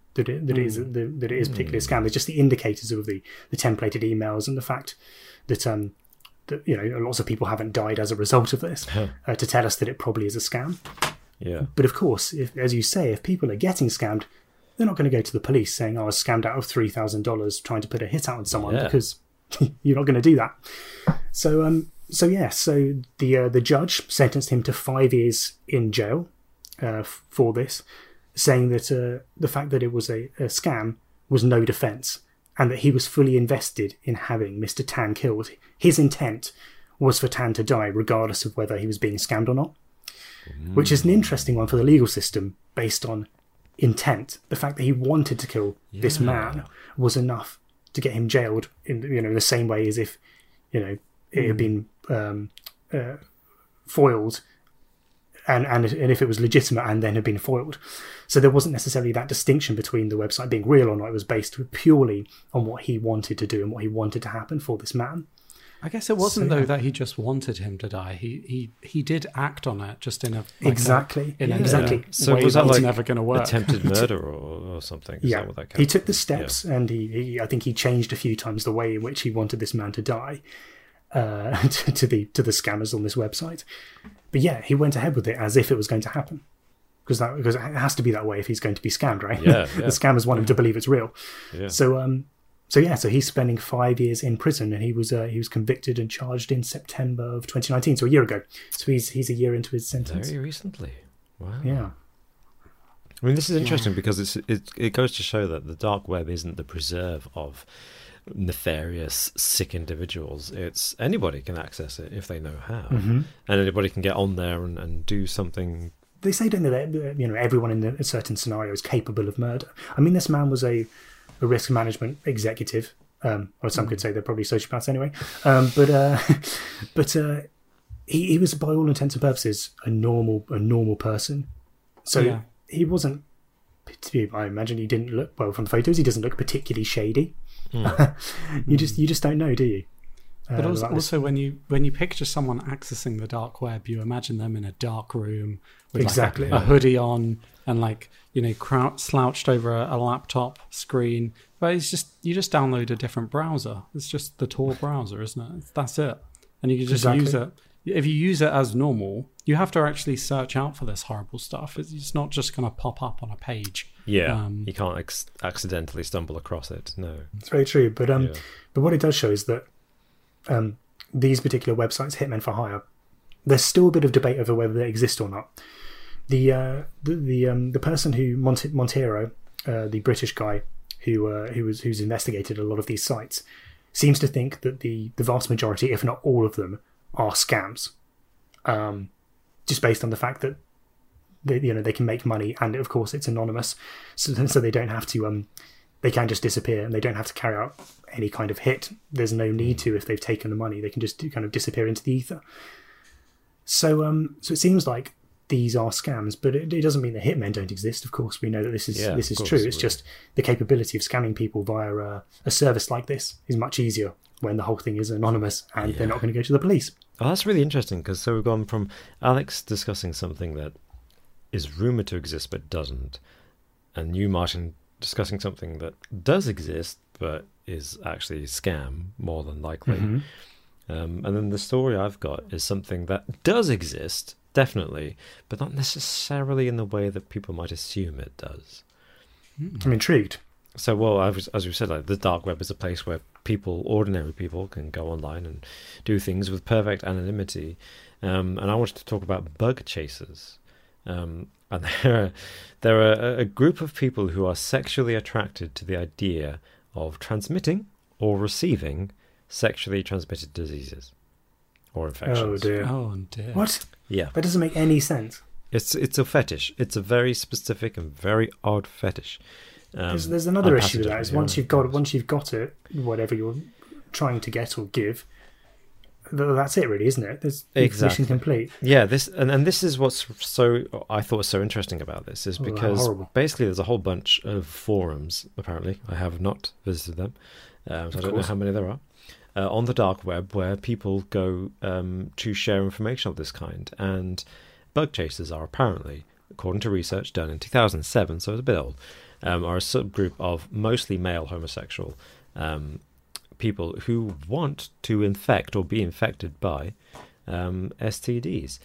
that it, that, mm. it is, that it is particularly a scam. There's just the indicators of the, the templated emails and the fact that, um, that you know, lots of people haven't died as a result of this uh, to tell us that it probably is a scam. Yeah. But of course, if, as you say, if people are getting scammed, they're not going to go to the police saying, oh, I was scammed out of three thousand dollars trying to put a hit out on someone, yeah. because you're not going to do that. So, um, so yeah, so the uh, the judge sentenced him to five years in jail uh, for this, saying that uh, the fact that it was a, a scam was no defence, and that he was fully invested in having Mister Tan killed. His intent was for Tan to die, regardless of whether he was being scammed or not, mm. which is an interesting one for the legal system based on intent. The fact that he wanted to kill yeah. this man was enough to get him jailed in, you know, the same way as if, you know, it mm. had been um, uh, foiled, and, and and if it was legitimate and then had been foiled. So there wasn't necessarily that distinction between the website being real or not. It was based purely on what he wanted to do and what he wanted to happen for this man. I guess it wasn't so, though yeah. that he just wanted him to die. He he he did act on it, just in a like exactly a, in yeah. a exactly. So way was that that's like never going to work? Attempted murder or, or something? Is yeah, that what that he took the steps, yeah. and he, he I think he changed a few times the way in which he wanted this man to die uh, to, to the to the scammers on this website. But yeah, he went ahead with it as if it was going to happen, because that because it has to be that way if he's going to be scammed, right? Yeah, the yeah. scammers want him to believe it's real. Yeah. So um. So yeah, so he's spending five years in prison, and he was uh, he was convicted and charged in September of twenty nineteen, so a year ago. So he's he's a year into his sentence. Very recently. Wow. Yeah. I mean, this is interesting yeah. because it's it it goes to show that the dark web isn't the preserve of nefarious, sick individuals. It's anybody can access it if they know how, mm-hmm. and anybody can get on there and, and do something. They say, don't they, that you know everyone in a certain scenario is capable of murder. I mean, this man was a a risk management executive, um, or some could say they're probably sociopaths anyway. Um, but uh, but uh, he, he was, by all intents and purposes, a normal a normal person. So yeah. he wasn't. I imagine he didn't look well from the photos. He doesn't look particularly shady. Mm. you just you just don't know, do you? But uh, also, also when you when you picture someone accessing the dark web, you imagine them in a dark room with exactly. like a, a hoodie on and like you know crou- slouched over a, a laptop screen. But it's just you just download a different browser. It's just the Tor browser, isn't it? That's it, and you can just exactly. use it. If you use it as normal, you have to actually search out for this horrible stuff. It's, it's not just going to pop up on a page. Yeah, um, you can't ex- accidentally stumble across it. No, it's very true. But um, yeah. but what it does show is that um, these particular websites, Hitmen for Hire, there's still a bit of debate over whether they exist or not. The uh, the the, um, the person who Mont- Montero, uh, the British guy who uh, who was who's investigated a lot of these sites, seems to think that the the vast majority, if not all of them, are scams, um, just based on the fact that they, you know they can make money, and of course it's anonymous, so so they don't have to um they can just disappear and they don't have to carry out any kind of hit. There's no need to if they've taken the money; they can just kind of disappear into the ether. So um so it seems like these are scams, but it, it doesn't mean that hitmen don't exist. Of course, we know that this is yeah, this is course, true. It's yeah. just the capability of scamming people via uh, a service like this is much easier when the whole thing is anonymous and yeah. they're not going to go to the police. Oh, that's really interesting, because so we've gone from Alex discussing something that is rumoured to exist but doesn't, and you, Martin, discussing something that does exist but is actually a scam, more than likely. Mm-hmm. Um, and then the story I've got is something that does exist, definitely, but not necessarily in the way that people might assume it does. I'm intrigued. So, well, I was, as we said, like, the dark web is a place where people, ordinary people, can go online and do things with perfect anonymity. Um, and I wanted to talk about bug chasers. Um, and they're, they're a, a group of people who are sexually attracted to the idea of transmitting or receiving sexually transmitted diseases or infections. Oh dear. Oh dear. What? Yeah. That doesn't make any sense. It's it's a fetish. It's a very specific and very odd fetish. Um, there's, there's another and issue with that. Is once you've got once you've got it, whatever you're trying to get or give, th- that's it, really, isn't it? There's exactly mission complete. Yeah, this and, and this is what's so I thought was so interesting about this is because oh, basically there's a whole bunch of forums. Apparently, I have not visited them, um, so I don't know how many there are. Uh, on the dark web, where people go um, to share information of this kind, and bug chasers are apparently, according to research done in two thousand seven, so it's a bit old, um, are a subgroup of mostly male homosexual um, people who want to infect or be infected by um, S T Ds.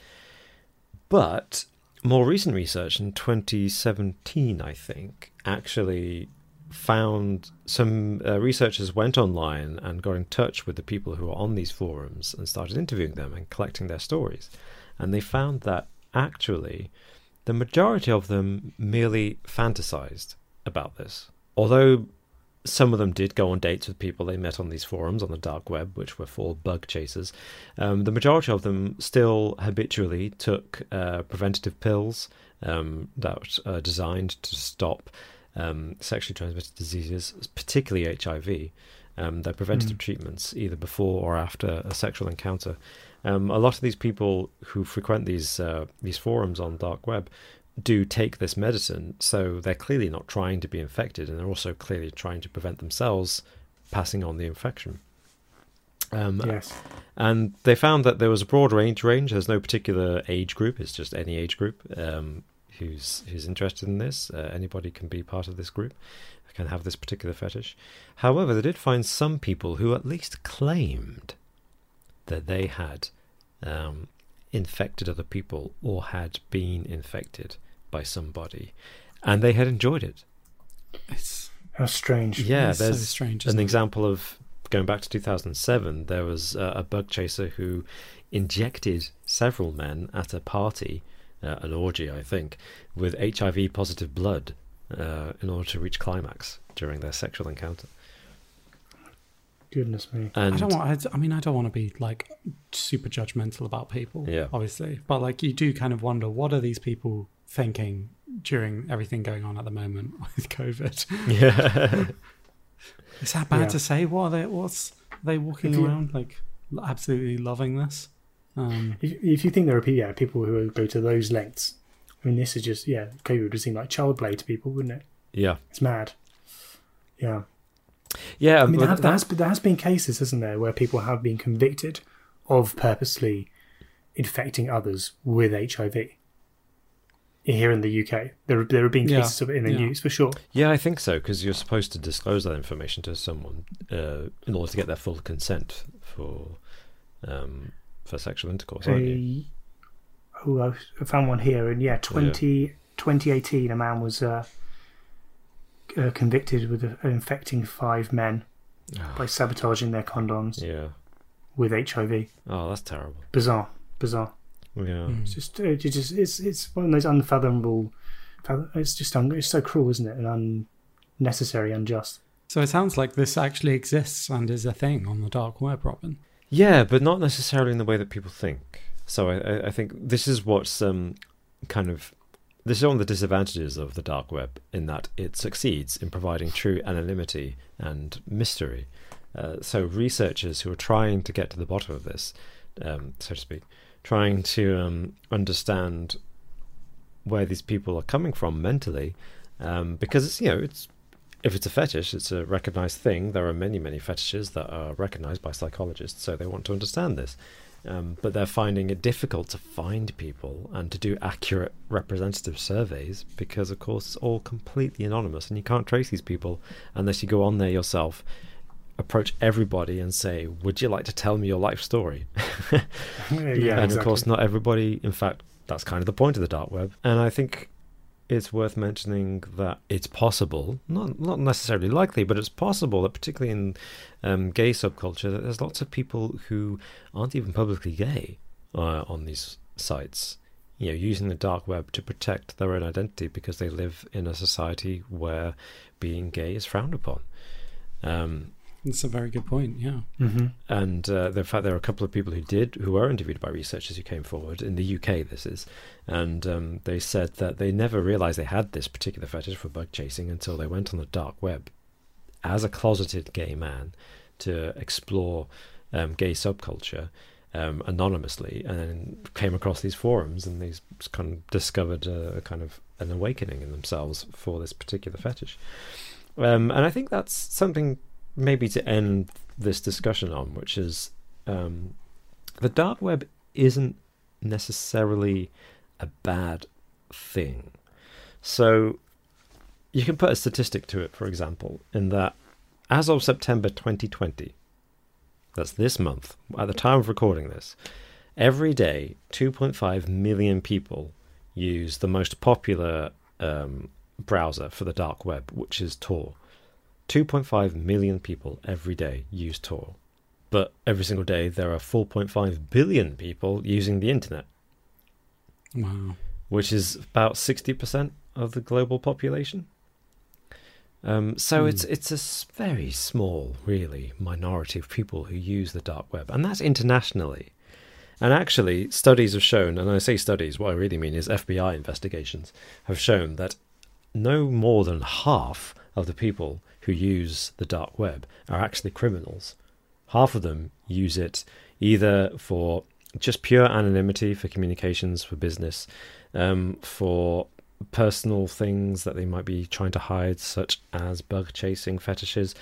But more recent research in twenty seventeen, I think, actually found some uh, researchers went online and got in touch with the people who were on these forums and started interviewing them and collecting their stories. And they found that actually the majority of them merely fantasized about this. Although some of them did go on dates with people they met on these forums on the dark web, which were for bug chasers, um, the majority of them still habitually took uh, preventative pills um, that are designed to stop um, sexually transmitted diseases, particularly H I V. Um, they're preventative mm. treatments, either before or after a sexual encounter. Um, a lot of these people who frequent these uh, these forums on dark web do take this medicine, so they're clearly not trying to be infected, and they're also clearly trying to prevent themselves passing on the infection. Um, yes. And they found that there was a broad range range. There's no particular age group. It's just any age group um, who's who's interested in this. Uh, anybody can be part of this group, can have this particular fetish. However, they did find some people who at least claimed that they had um, infected other people or had been infected by somebody, and they had enjoyed it. It's how strange. Yeah, it's there's so strange, an it? example of, going back to two thousand seven, there was a, a bug chaser who injected several men at a party, uh, an orgy, I think, with H I V positive blood uh, in order to reach climax during their sexual encounter. Goodness me. And I don't want. I mean, I don't want to be like super judgmental about people. Yeah. Obviously, but like you do kind of wonder, what are these people thinking during everything going on at the moment with COVID? Yeah. Is that bad Yeah. to say? What are they? What's are they walking If you- around like absolutely loving this? Um, If, if you think there are people, yeah, people who go to those lengths, I mean, this is just, yeah, COVID would seem like child play to people, wouldn't it? Yeah. It's mad. Yeah. Yeah. I mean, there, but have, there, has, there has been cases, hasn't there, where people have been convicted of purposely infecting others with H I V. Here in the U K, there there have been Yeah, cases of it in the yeah. news for sure. Yeah, I think so, because you're supposed to disclose that information to someone uh, in order to get their full consent for um, for sexual intercourse, aren't you? A, oh, I found one here, and yeah, twenty, twenty eighteen, a man was uh, uh, convicted with uh, infecting five men by sabotaging their condoms Yeah. with H I V. Oh, that's terrible. Bizarre, bizarre. Yeah. mm. It's just, it just, it's, it's one of those unfathomable. It's just, un, it's so cruel, isn't it? And unnecessary, unjust. So it sounds like this actually exists and is a thing on the dark web, Robin. Yeah, but not necessarily in the way that people think. So I, I- I think this is what's um, kind of... This is one of the disadvantages of the dark web, in that it succeeds in providing true anonymity and mystery. Uh, so researchers who are trying to get to the bottom of this, um, so to speak, trying to um, understand where these people are coming from mentally, um, because it's, you know, it's if it's a fetish, it's a recognized thing. There are many, many fetishes that are recognized by psychologists, so they want to understand this. Um, but they're finding it difficult to find people and to do accurate representative surveys because, of course, it's all completely anonymous and you can't trace these people unless you go on there yourself, approach everybody and say, would you like to tell me your life story? Yeah, And exactly. of course, not everybody, in fact, that's kind of the point of the dark web. And I think it's worth mentioning that it's possible, not not necessarily likely, but it's possible that particularly in um, gay subculture, that there's lots of people who aren't even publicly gay uh, on these sites, you know, using the dark web to protect their own identity because they live in a society where being gay is frowned upon. Um, That's a very good point, yeah. Mm-hmm. And uh, in fact, there are a couple of people who did, who were interviewed by researchers who came forward, in the U K this is, and um, they said that they never realised they had this particular fetish for bug chasing until they went on the dark web as a closeted gay man to explore um, gay subculture um, anonymously, and then came across these forums and they kind of discovered a, a kind of an awakening in themselves for this particular fetish. Um, and I think that's something maybe to end this discussion on, which is um, the dark web isn't necessarily a bad thing. So you can put a statistic to it, for example, in that as of September twenty twenty, that's this month, at the time of recording this, every day two point five million people use the most popular um, browser for the dark web, which is Tor. two point five million people every day use Tor. But every single day there are four point five billion people using the internet. Wow. Which is about sixty percent of the global population. Um, so mm. it's it's a very small, really, minority of people who use the dark web. And that's internationally. And actually, studies have shown, and I say studies, what I really mean is F B I investigations, have shown that no more than half of the people who use the dark web are actually criminals. Half of them use it either for just pure anonymity, for communications, for business, um, for personal things that they might be trying to hide, such as bug chasing fetishes,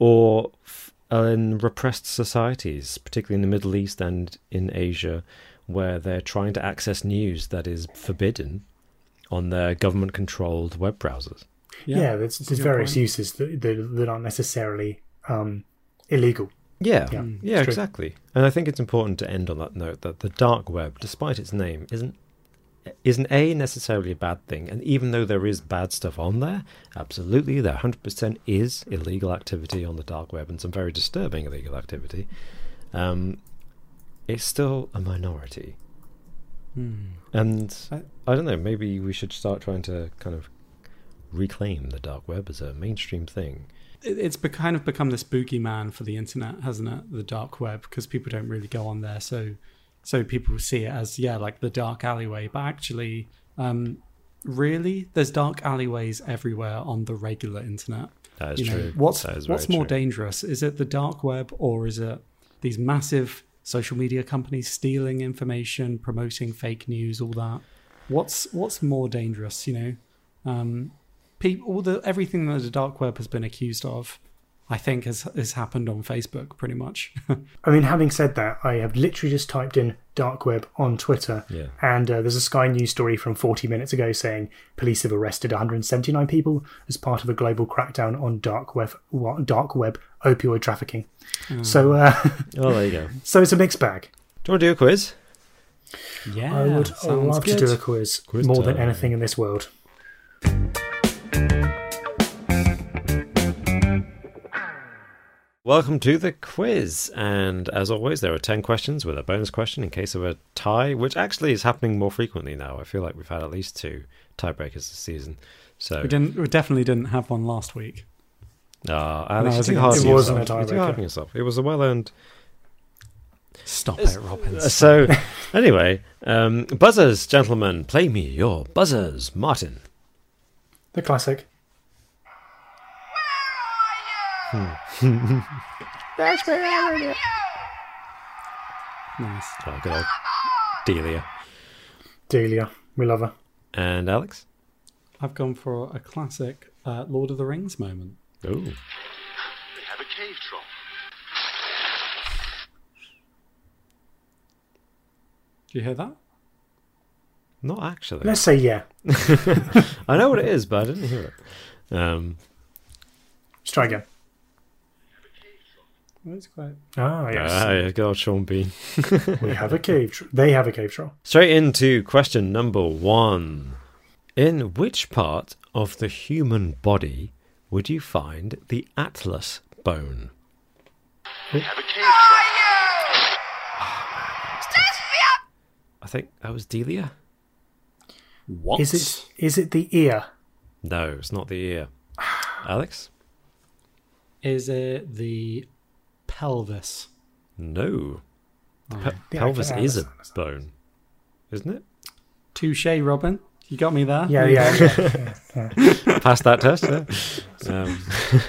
or f- in repressed societies, particularly in the Middle East and in Asia, where they're trying to access news that is forbidden on their government-controlled web browsers. Yeah, yeah there's, there's various point. uses that, that, that aren't necessarily um, illegal. Yeah, yeah, yeah exactly. And I think it's important to end on that note that the dark web, despite its name, isn't isn't a necessarily a bad thing. And even though there is bad stuff on there, absolutely, there one hundred percent is illegal activity on the dark web and some very disturbing illegal activity. Um, it's still a minority. Hmm. And I, I don't know, maybe we should start trying to kind of reclaim the dark web as a mainstream thing. It's be- kind of become this boogeyman for the internet, hasn't it? The dark web, because people don't really go on there, so so people see it as yeah, like the dark alleyway. But actually, um, really, there's dark alleyways everywhere on the regular internet. That is you know, true. What's that is what's more true. dangerous? Is it the dark web, or is it these massive social media companies stealing information, promoting fake news, all that? What's what's more dangerous? You know. Um, People, all the everything that the dark web has been accused of, I think, has has happened on Facebook, pretty much. I mean, having said that, I have literally just typed in dark web on Twitter, yeah. and uh, there's a Sky News story from forty minutes ago saying police have arrested one hundred seventy-nine people as part of a global crackdown on dark web dark web opioid trafficking. Oh. So, uh, oh, there you go. So it's a mixed bag. Do you want to do a quiz? Yeah, I would love good. to do a quiz, quiz more time. than anything in this world. Welcome to the quiz, and as always there are ten questions with a bonus question in case of a tie, which actually is happening more frequently now. I feel like we've had at least two tiebreakers this season. So we didn't we definitely didn't have one last week. Ah, uh, Alex, no, you took hard it on wasn't yourself. a You took hard on yourself. It was a well-earned... Stop it, Robin. So, anyway, um, buzzers, gentlemen, play me your buzzers. Martin. The classic. Hmm. That's where I heard it. Nice. Oh, good old Delia. Delia, we love her. And Alex? I've gone for a classic uh, Lord of the Rings moment. Ooh. They have a cave troll. Do you hear that? Not actually. Let's say yeah. I know what it is, but I didn't hear it. Um, Let's try again. That's quite... Ah, yes. Ah, yeah, good old Sean Bean. We have a cave troll. They have a cave troll. Straight into question number one. In which part of the human body would you find the atlas bone? They have a cave troll. I think that was Delia. What? Is it? Is it the ear? No, it's not the ear. Alex? Is it the pelvis? No. Oh. Pe- Yeah, pelvis okay, is a that's- bone, isn't it? Touche, Robin. You got me there. Yeah, yeah. yeah, yeah, yeah. Passed that test. Yeah. Um,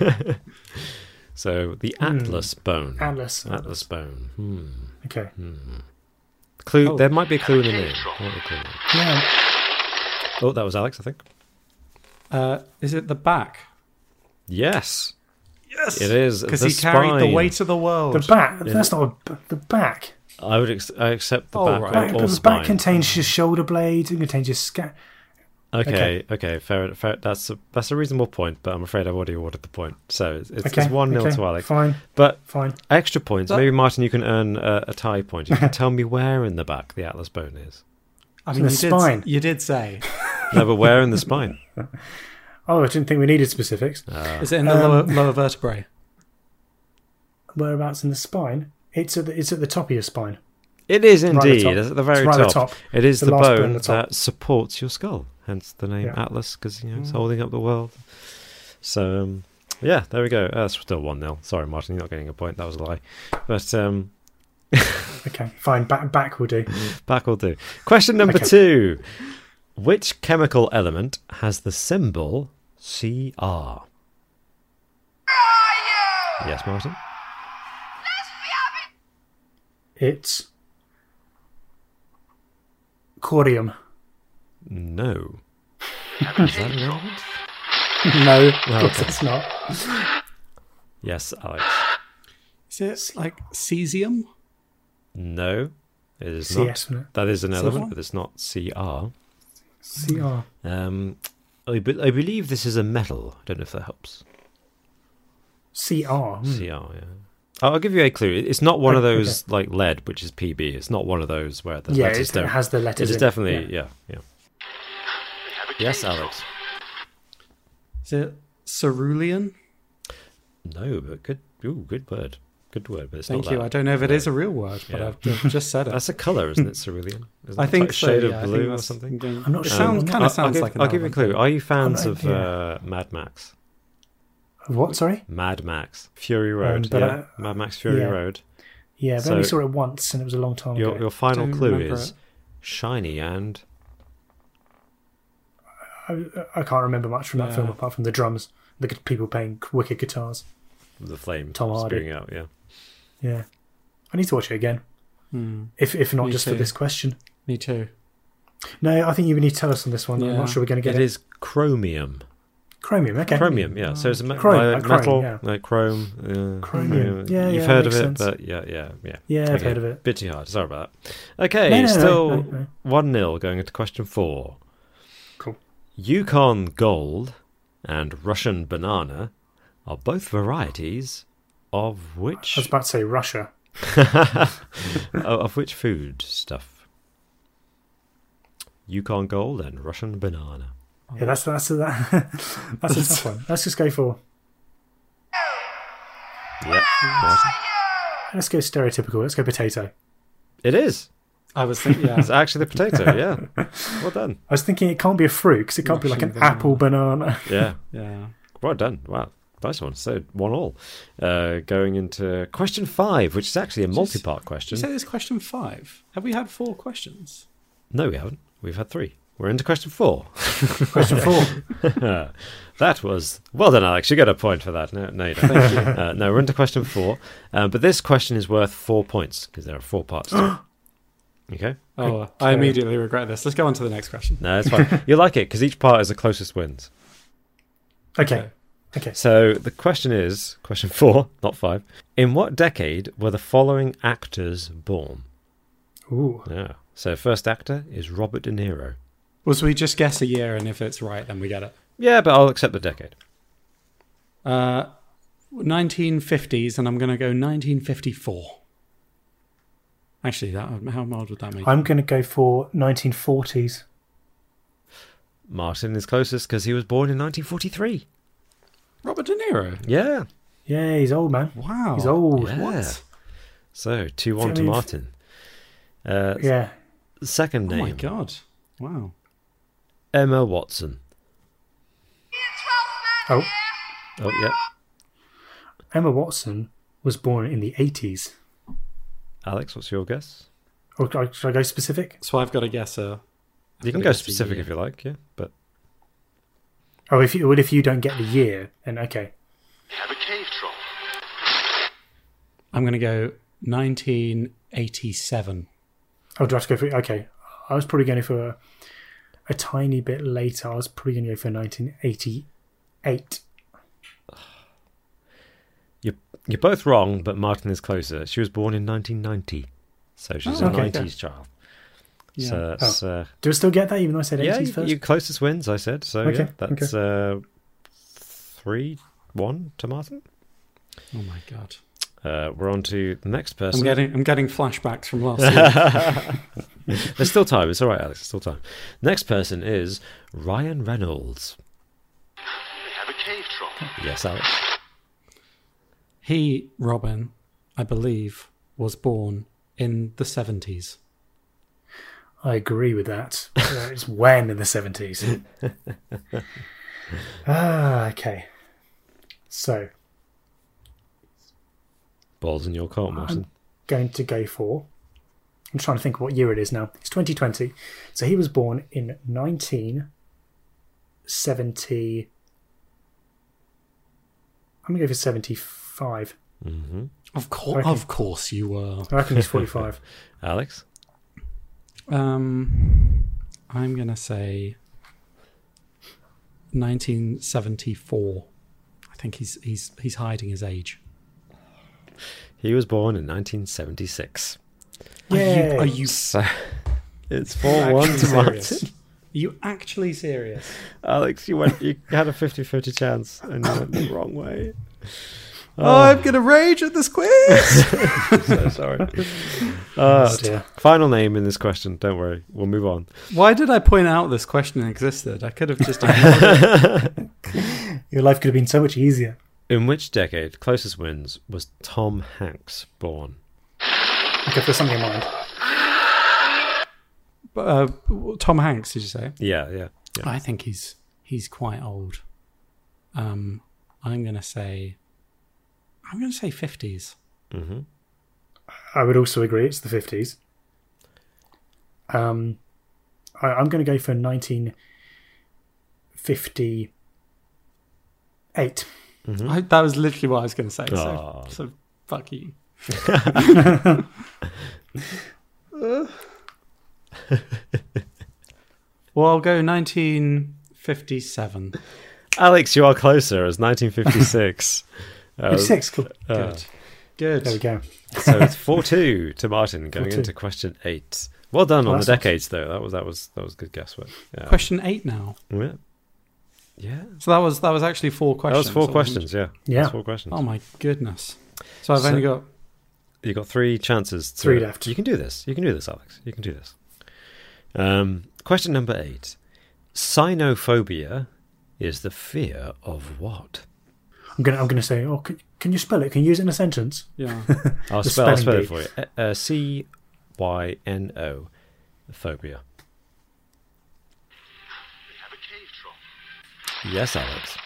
so the atlas bone. Atlas. Atlas bone. Hmm. Okay. Clue. Oh. There might be a clue in the name. There might be a clue in the name. Yeah. Oh, that was Alex, I think. Uh, is it the back? Yes, Yes. it is. Because the he carried the spine. weight of the world. The back. That's not a, the back. I would. Ex- I accept the Oh, back right. or, Back, or but the spine. back contains your shoulder blades. It contains your scat. Okay, okay, fair, fair. That's a, that's a reasonable point, but I'm afraid I've already awarded the point. So it's, it's, Okay, it's one nil okay, to Alex. Fine, But fine. extra points. That- Maybe, Martin, you can earn a, a tie point. You can tell me where in the back the atlas bone is. I in mean, the you spine. did, you did say. No, but where in the spine? Oh, I didn't think we needed specifics. Uh, Is it in the Um, lower, lower vertebrae? Whereabouts in the spine? It's at the, it's at the top of your spine. it is Right at the indeed. top. It's at the very It's right at top. the top. It is The the, last bone bone at the top. that supports your skull. Hence the name Yeah. Atlas, because you know it's holding up the world. So um, yeah, there we go. Uh, that's still one nil. Sorry, Martin, you're not getting a point. That was a lie. But um, Okay, fine. Back back will do. back will do. Question number Okay. two: which chemical element has the symbol C R? Yes, Martin. It's corium. No. Is that an element? No, Oh, okay. it's not. Yes, Alex. Is it like cesium? No, it is C not. S, isn't it? That is an So element, what? but it's not C R. C R. Um, I, be- I believe this is a metal. I don't know if that helps. C R. Hmm. C R, yeah. I'll I'll give you a clue. It- It's not one of Okay. those like lead, which is P B. It's not one of those where the Yeah, letters it, don't. it has the letters. It is in. definitely, Yeah. yeah, yeah. Have a Yes, cage Alex. Is it cerulean? No, but good. Ooh, good word. Good word, but it's Thank not you. that. I don't know if it No. is a real word, but Yeah. I've, I've just said it. That's a colour, isn't it? Cerulean. Isn't I it think like a so. shade yeah, of I think blue or that's- something. I'm not It sure. sounds, Um, kind I'll- of sounds I'll give, like an I'll give you a element. clue. Are you fans not- of yeah. uh, Mad Max? What? Sorry. Mad Max Fury Road. but yeah, I- Mad Max Fury yeah. Road. Yeah, but I So- only saw it once, and it was a long time Your ago. your final Don't clue remember is it. shiny and I, I can't remember much from that Yeah. film apart from the drums, the gu- people playing wicked guitars. the flame Tom Hardy. spewing out. Yeah. Yeah, I need to watch it again. Hmm, If if not Me just too. for this question. me too. No, I think you need to tell us on this one. I'm Yeah. not sure we're going to get It it. is chromium. Chromium. Okay. Chromium, yeah. So it's a me- Chrome, like like chrome, metal, yeah. like chrome. Uh, Chromium. Yeah, You've yeah, heard makes of it, sense. but yeah, yeah, yeah. Yeah, I've Okay, heard of it. Bit too hard. Sorry about that. Okay, No, no, no, still no, no. one nil going into question four. Cool. Yukon Gold and Russian Banana are both varieties of I which was about to say Russia. of which food stuff? Yukon Gold and Russian Banana. Yeah, that's that's a, that, that's a tough one. Let's just go for. Yep. Martin. Let's go stereotypical. Let's go potato. It is. I was thinking, yeah. It's actually the potato. Yeah. Well done. I was thinking it can't be a fruit because it can't be like an Russian banana. apple banana. Yeah. yeah. Well done. Wow. Nice one. So one all. Uh, going into question five, which is actually a multi-part Did question. you say this question five? Have we had four questions? No, we haven't. We've had three. We're into question four. Question four. That was well done, Alex. You get a point for that. No, no, you don't. Uh, no, we're into question four. Um, but this question is worth four points because there are four parts to it. Okay. Oh, I immediately regret this. Let's go on to the next question. No, that's fine. You like it because each part is the closest wins. Okay. Okay. So the question is question four, not five. In what decade were the following actors born? Ooh. Yeah. So first actor is Robert De Niro. Well, so we just guess a year, and if it's right, then we get it. Yeah, but I'll accept the decade. Uh, nineteen fifties, and I'm going to go nineteen fifty-four. Actually, that how old would that make? I'm going to go for nineteen forties. Martin is closest because he was born in nineteen forty-three. Robert De Niro. Yeah. Yeah, he's old, man. Wow, He's old. Yeah. What? So two one I to mean, Martin. Uh, Yeah. Second Oh name. my god! Wow. Emma Watson. Oh, Oh yeah. Emma Watson was born in the eighties. Alex, what's your guess? Or should I- should I go specific? So I've got to guess a. You can I've go got to guess a specific year. if you like, yeah. But Oh, if you well, if you don't get the year, then okay. Have a cave troll. I'm going to go nineteen eighty-seven. Oh, do I have to go for? Okay, I was probably going for a, a tiny bit later. I was probably going to go for nineteen eighty-eight. you're you're both wrong, but Martin is closer. She was born in nineteen ninety, so she's Oh, a okay. nineties child. Yeah. So that's, uh, Do I still get that even though I said yeah, eighties you, first? you closest wins, I said. So Okay, yeah, that's uh, three one to Martin. Oh my god. Uh, we're on to the next person. I'm getting I'm getting flashbacks from last year. There's still time. It's all right, Alex. There's still time. Next person is Ryan Reynolds. We have a cave troll. Yes, Alex. He, Robin, I believe, was born in the seventies. I agree with that. Uh, it's when in the seventies. Ah, okay. So, Balls in your court, Martin. going to go for. I'm trying to think what year it is now. It's twenty twenty. So he was born in nineteen seventy. I'm going to go for seventy-five. Mm-hmm. Of course, reckon- of course you were. I reckon he's forty-five. Alex? Um, I'm gonna say nineteen seventy-four. I think he's he's he's hiding his age. He was born in nineteen seventy-six. Are you, Yay. are you So it's four one to actually Martin. serious? Are you actually serious? Alex, you went. You had a fifty-fifty chance and you went the wrong way. Oh, I'm gonna rage at this quiz. So sorry. Uh, Oh, dear. final name in this question. Don't worry. We'll move on. Why did I point out this question existed? I could have just ignored it. Your life could have been so much easier. In which decade, closest wins, was Tom Hanks born? Okay, there's something in mind. Uh, Tom Hanks, did you say? Yeah, yeah, yeah. I think he's he's quite old. Um, I'm gonna say, I'm gonna say fifties. Mm-hmm. I would also agree it's the fifties. Um, I, I'm going to go for nineteen fifty-eight. Mm-hmm. I, that was literally what I was gonna say. So, Aw. so fuck you. Well, I'll go nineteen fifty-seven. Alex, you are closer. It's nineteen fifty-six. Uh, Six, cool. uh, Good. Good. There we go. so it's four two to Martin going four two. into question eight. Well done Oh, on the that's awesome. decades, though. That was that was that was good guesswork. Yeah. Question eight now. Yeah. Yeah. So that was that was actually four That questions. was four It wasn't- questions. Yeah. Yeah. That's four questions. Oh my goodness. So I've So- only got You got three chances. To, Three left. You can do this. You can do this, Alex. You can do this. Um, question number eight. Cynophobia is the fear of what? I'm going to I'm going to say, oh, can, can you spell it? Can you use it in a sentence? yeah. I'll The spell, I'll spelling spell it bee. for you. Uh, uh, C Y N O. Phobia. We have a cave troll. Yes, Alex.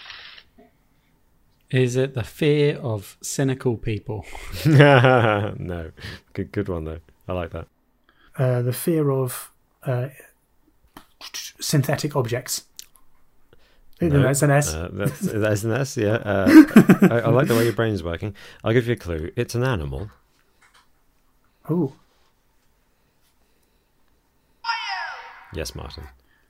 Is it the fear of cynical people? No. Good good one, though. I like that. Uh, the fear of uh, synthetic objects. I think No, that's an S. Uh, that's, that's an S, yeah. Uh, I, I like the way your brain's working. I'll give you a clue. It's an animal. Oh, Yes, Martin.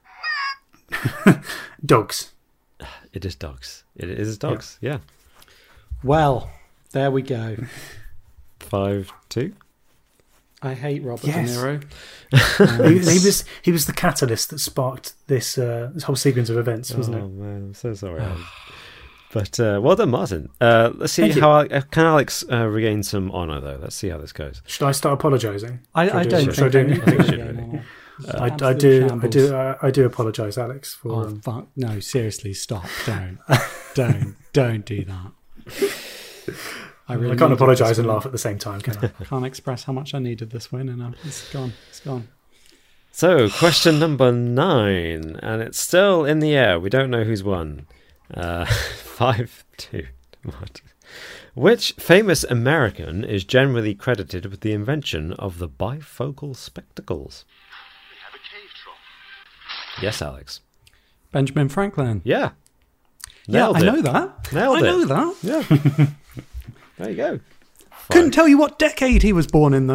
dogs. It is dogs. It is dogs, yeah. Well, there we go. Five, two. I hate Robert Yes. De Niro. He, he was he was the catalyst that sparked this uh, this whole sequence of events, wasn't oh, it? man, I'm so sorry. Alan. But uh, well done, Martin. Uh, let's see Thank you. how I, can Alex uh, regain some honour, though. Let's see how this goes. Should I start apologising? I, Should I do- don't should I think do- I need I think to you should go really. anymore. I, I Absolute do I shambles. do I, I do apologise, Alex. For Oh um, fuck! No, seriously, stop! Don't, don't, don't do that. I, I really can't needed apologise this and win. laugh at the same time, can I? I can't express how much I needed this win, and um, it's gone. It's gone. So, question number nine, and it's still in the air. We don't know who's won. Uh, five, two. Martin. Which famous American is generally credited with the invention of the bifocal spectacles? We have a cave troll. Yes, Alex. Benjamin Franklin. Yeah. Yeah, Nailed I it. know that. Nailed I it. know that. Yeah. There you go. Couldn't tell you what decade he was born in, though.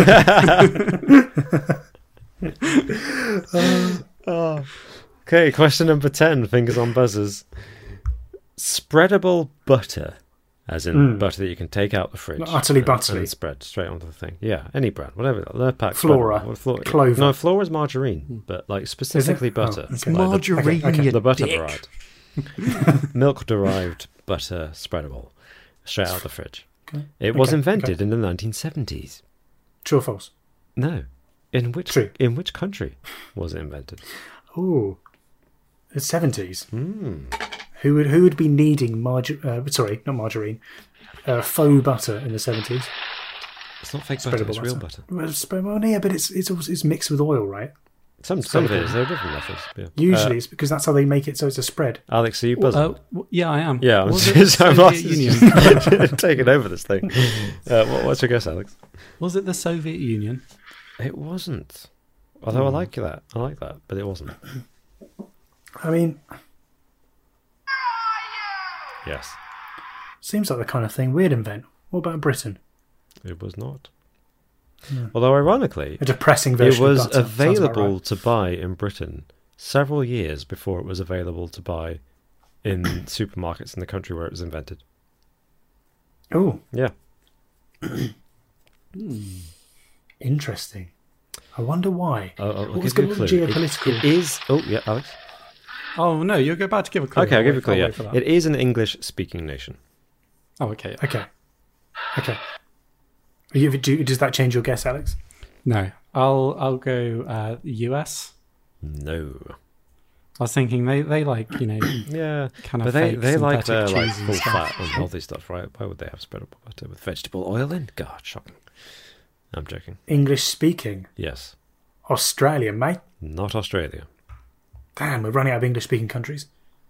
Oh. Okay, question number ten. Fingers on buzzers. Spreadable butter as in Mm. butter that you can take out the fridge. Not utterly and- buttery. And spread straight onto the thing. Yeah, any brand, whatever. Lurpak, Flora, spread- Flora, Clover. No, Flora is margarine, but like specifically Oh, butter. okay. Like the- Margarine, Okay, okay. you the butter dick. variety. Milk-derived butter spreadable, straight out the fridge. Okay. It was Okay, invented okay. in the nineteen seventies. True or false? No, in which True. in which country was it invented? Ooh, the seventies. Hmm. Who would who would be needing margar? Uh, sorry, not margarine. Uh, faux butter in the seventies. It's not fake butter; Spreadable it's real butter. butter. Well, spread- well, yeah, but it's it's also, it's mixed with oil, right? Some some of it Spreadable. is. There are different methods. Yeah. Usually, Uh, it's because that's how they make it, so it's a spread. Alex, are you buzzing? Uh, w- yeah, I am. yeah, I'm, Was it the so I'm Soviet Union? just taking over this thing. Uh, what, what's your guess, Alex? Was it the Soviet Union? It wasn't. Although I like that, I like that, but it wasn't. I mean, Yes, seems like the kind of thing we'd invent. What about Britain? it was not. Although ironically, A depressing it version was of butter. Sounds about available right. to buy in Britain several years before it was available to buy in supermarkets in the country where it was invented. Oh, Yeah. interesting. I wonder why. I'll, I'll What was give you a good clue. It- geopolitical? it is. Oh, yeah, Alex. Oh no, you're about to give a clue. Okay, I'll give you a wait- clue. I'll Yeah. wait for that. It is an English-speaking nation. Oh, okay. Okay. Okay. Are you, do, does that change your guess, Alex? No, I'll I'll go uh, U S. No. I was thinking they, they like you know Yeah, kind but of they fake they like their synthetic like cheese and full stuff. fat unhealthy stuff, right? Why would they have spreadable butter with vegetable oil in? God, shocking. I'm joking. English speaking. Yes, Australia, mate. not Australia. Damn, we're running out of English speaking countries.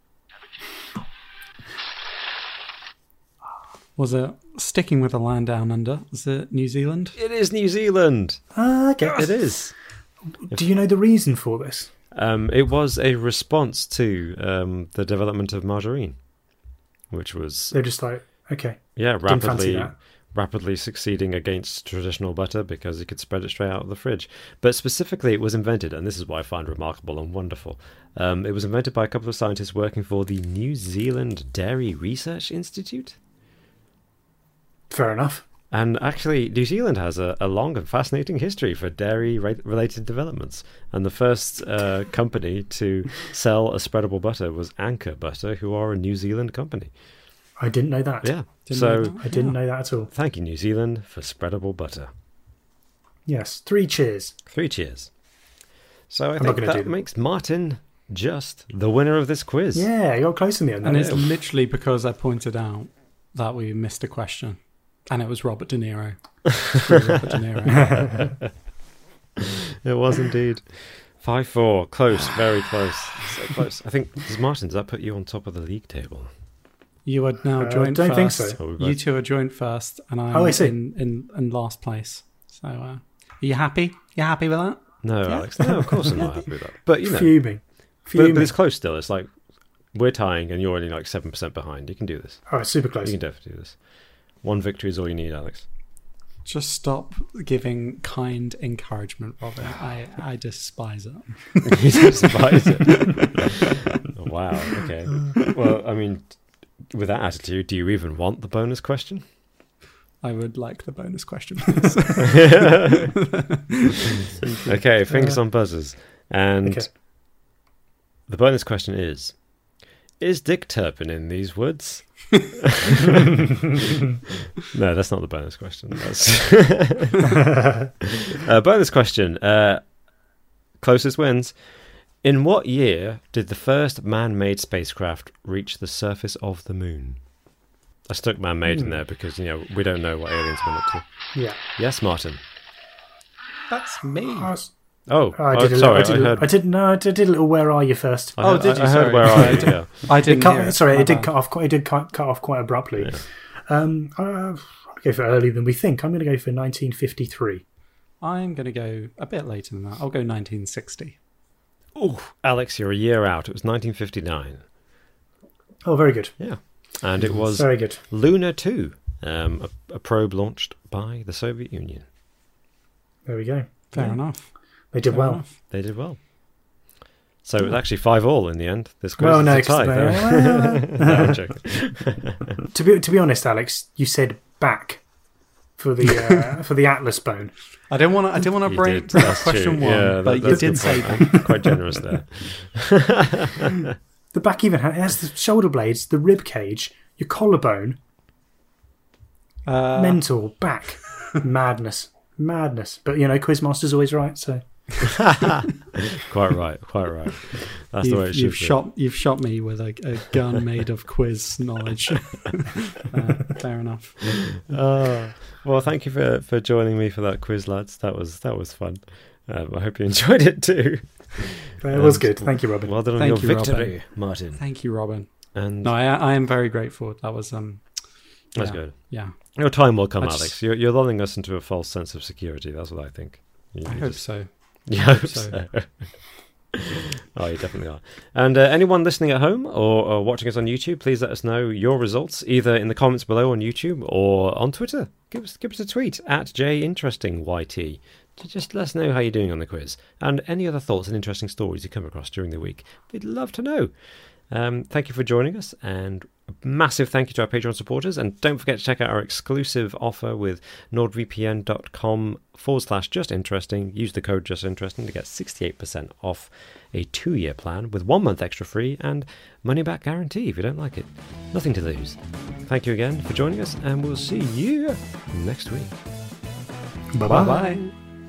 Was it sticking with the land down under? Was it New Zealand? It is New Zealand. Ah, okay. It is. Do you know the reason for this? Um, it was a response to um, the development of margarine, which was They're just like, okay. yeah Didn't fancy rapidly that. rapidly succeeding against traditional butter because you could spread it straight out of the fridge. But specifically, it was invented, and this is what I find remarkable and wonderful. Um, it was invented by a couple of scientists working for the New Zealand Dairy Research Institute. Fair enough. And actually, New Zealand has a, a long and fascinating history for dairy-related developments. And the first uh, company to sell a spreadable butter was Anchor Butter, who are a New Zealand company. I didn't know that. Yeah. Didn't so know that. I didn't Yeah. know that at all. thank you, New Zealand, for spreadable butter. Yes. Three cheers. Three cheers. So I I'm not think gonna that do them. makes Martin just the winner of this quiz. Yeah, you got close in the end. And though. it's literally because I pointed out that we missed a question, and it was Robert De Niro. Screw Robert De Niro. It was indeed. five four. Close, very close. So close. I think, does Martin, does that put you on top of the league table? You are now Uh, joint don't think first. so. Oh, we You both- two are joint first, and I'm Oh, I see. in, in, in last place. So, uh, are you happy? You happy with that? No, Yeah. Alex. No, of course I'm not happy with that. But, you know, Fuming. but, Fuming. but it's close still. It's like we're tying and you're only like seven percent behind. You can do this. All right, super You close. can definitely do this. One victory is all you need, Alex. Just stop giving kind encouragement, Robin. I, I despise it. You despise it. Oh, wow. Okay. Well, I mean, with that attitude, do you even want the bonus question? I would like the bonus question, please. Okay, fingers on buzzers. And Okay. the bonus question is: Is Dick Turpin in these woods? No, that's not the bonus question. That's uh, bonus question. Uh, closest wins. In what year did the first man-made spacecraft reach the surface of the moon? I stuck man-made in there because, you know, we don't know what aliens have been up to. Yeah. Yes, Martin. That's me. I, was, Oh, I oh, did a sorry, little, I, did, I a- heard. I did no, I did a little. Where are you first? I Oh, heard- did you? I heard Sorry. where are you? Yeah. I It didn't cut, hear it. sorry, My it did bad. cut off. Quite, it did cut, cut off quite abruptly. Um, uh, I'm gonna go for earlier than we think. I'm going to go for nineteen fifty-three. I'm going to go a bit later than that. I'll go nineteen sixty. Oh, Alex, you're a year out. It was nineteen fifty-nine. Oh, very good. Yeah. And it was Very good. Luna two, um, a, a probe launched by the Soviet Union. There we go. Fair Yeah. enough. They did Fair well. enough. They did well. So it was actually five all in the end. This quiz Well, is no, a tie. 'cause they- No, I'm joking. To be to be honest, Alex, you said back for the uh, for the Atlas bone. I didn't want to. I didn't want to You break did, that's question true. one, Yeah, but that- you that's a did good say point. that. Quite generous there. The back even has, it has the shoulder blades, the rib cage, your collarbone, Uh, mental, back, madness, madness. But you know, Quizmaster's always right. So Quite right. Quite right. That's the way it You've, should you've be. shot. You've shot me with a, a gun made of quiz knowledge. uh, fair enough. Oh, well, thank you for, for joining me for that quiz, lads. That was that was fun. Um, I hope you enjoyed it too. it was And good. Thank you, Robin. Well done on Thank your you, victory, Robin. Martin. Thank you, Robin. And No, I, I am very grateful. That was um. that's yeah, good. Yeah, Your time will come, I just- Alex. You're, you're lulling us into a false sense of security. That's what I think. You, I you hope just- so. You hope hope so. so. Oh, you definitely are. And uh, anyone listening at home or, or watching us on YouTube, please let us know your results either in the comments below on YouTube or on Twitter. Give us give us a tweet at JInterestingYT to just let us know how you're doing on the quiz and any other thoughts and interesting stories you come across during the week. We'd love to know. Um, thank you for joining us, and a massive thank you to our Patreon supporters. And don't forget to check out our exclusive offer with nordvpn.com forward slash just interesting. Use the code just interesting to get sixty-eight percent off a two-year plan with one month extra free and money back guarantee if you don't like it. Nothing to lose. Thank you again for joining us, and we'll see you next week. Bye Bye bye. bye.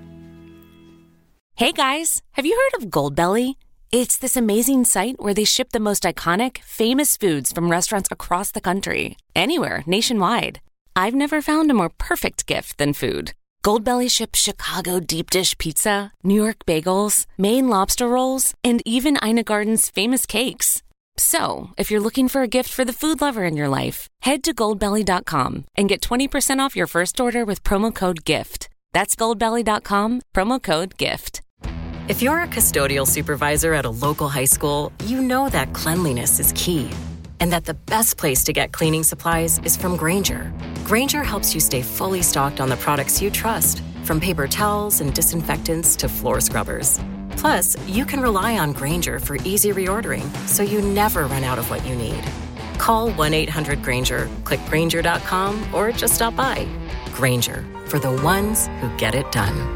Hey guys, have you heard of Goldbelly? It's this amazing site where they ship the most iconic, famous foods from restaurants across the country, anywhere, nationwide. I've never found a more perfect gift than food. Goldbelly ships Chicago deep dish pizza, New York bagels, Maine lobster rolls, and even Ina Garden's famous cakes. So, if you're looking for a gift for the food lover in your life, head to goldbelly dot com and get twenty percent off your first order with promo code GIFT. That's goldbelly dot com, promo code GIFT. If you're a custodial supervisor at a local high school, you know that cleanliness is key and that the best place to get cleaning supplies is from Grainger. Grainger helps you stay fully stocked on the products you trust, from paper towels and disinfectants to floor scrubbers. Plus, you can rely on Grainger for easy reordering, so you never run out of what you need. Call one eight hundred Grainger, click Grainger dot com, or just stop by. Grainger, for the ones who get it done.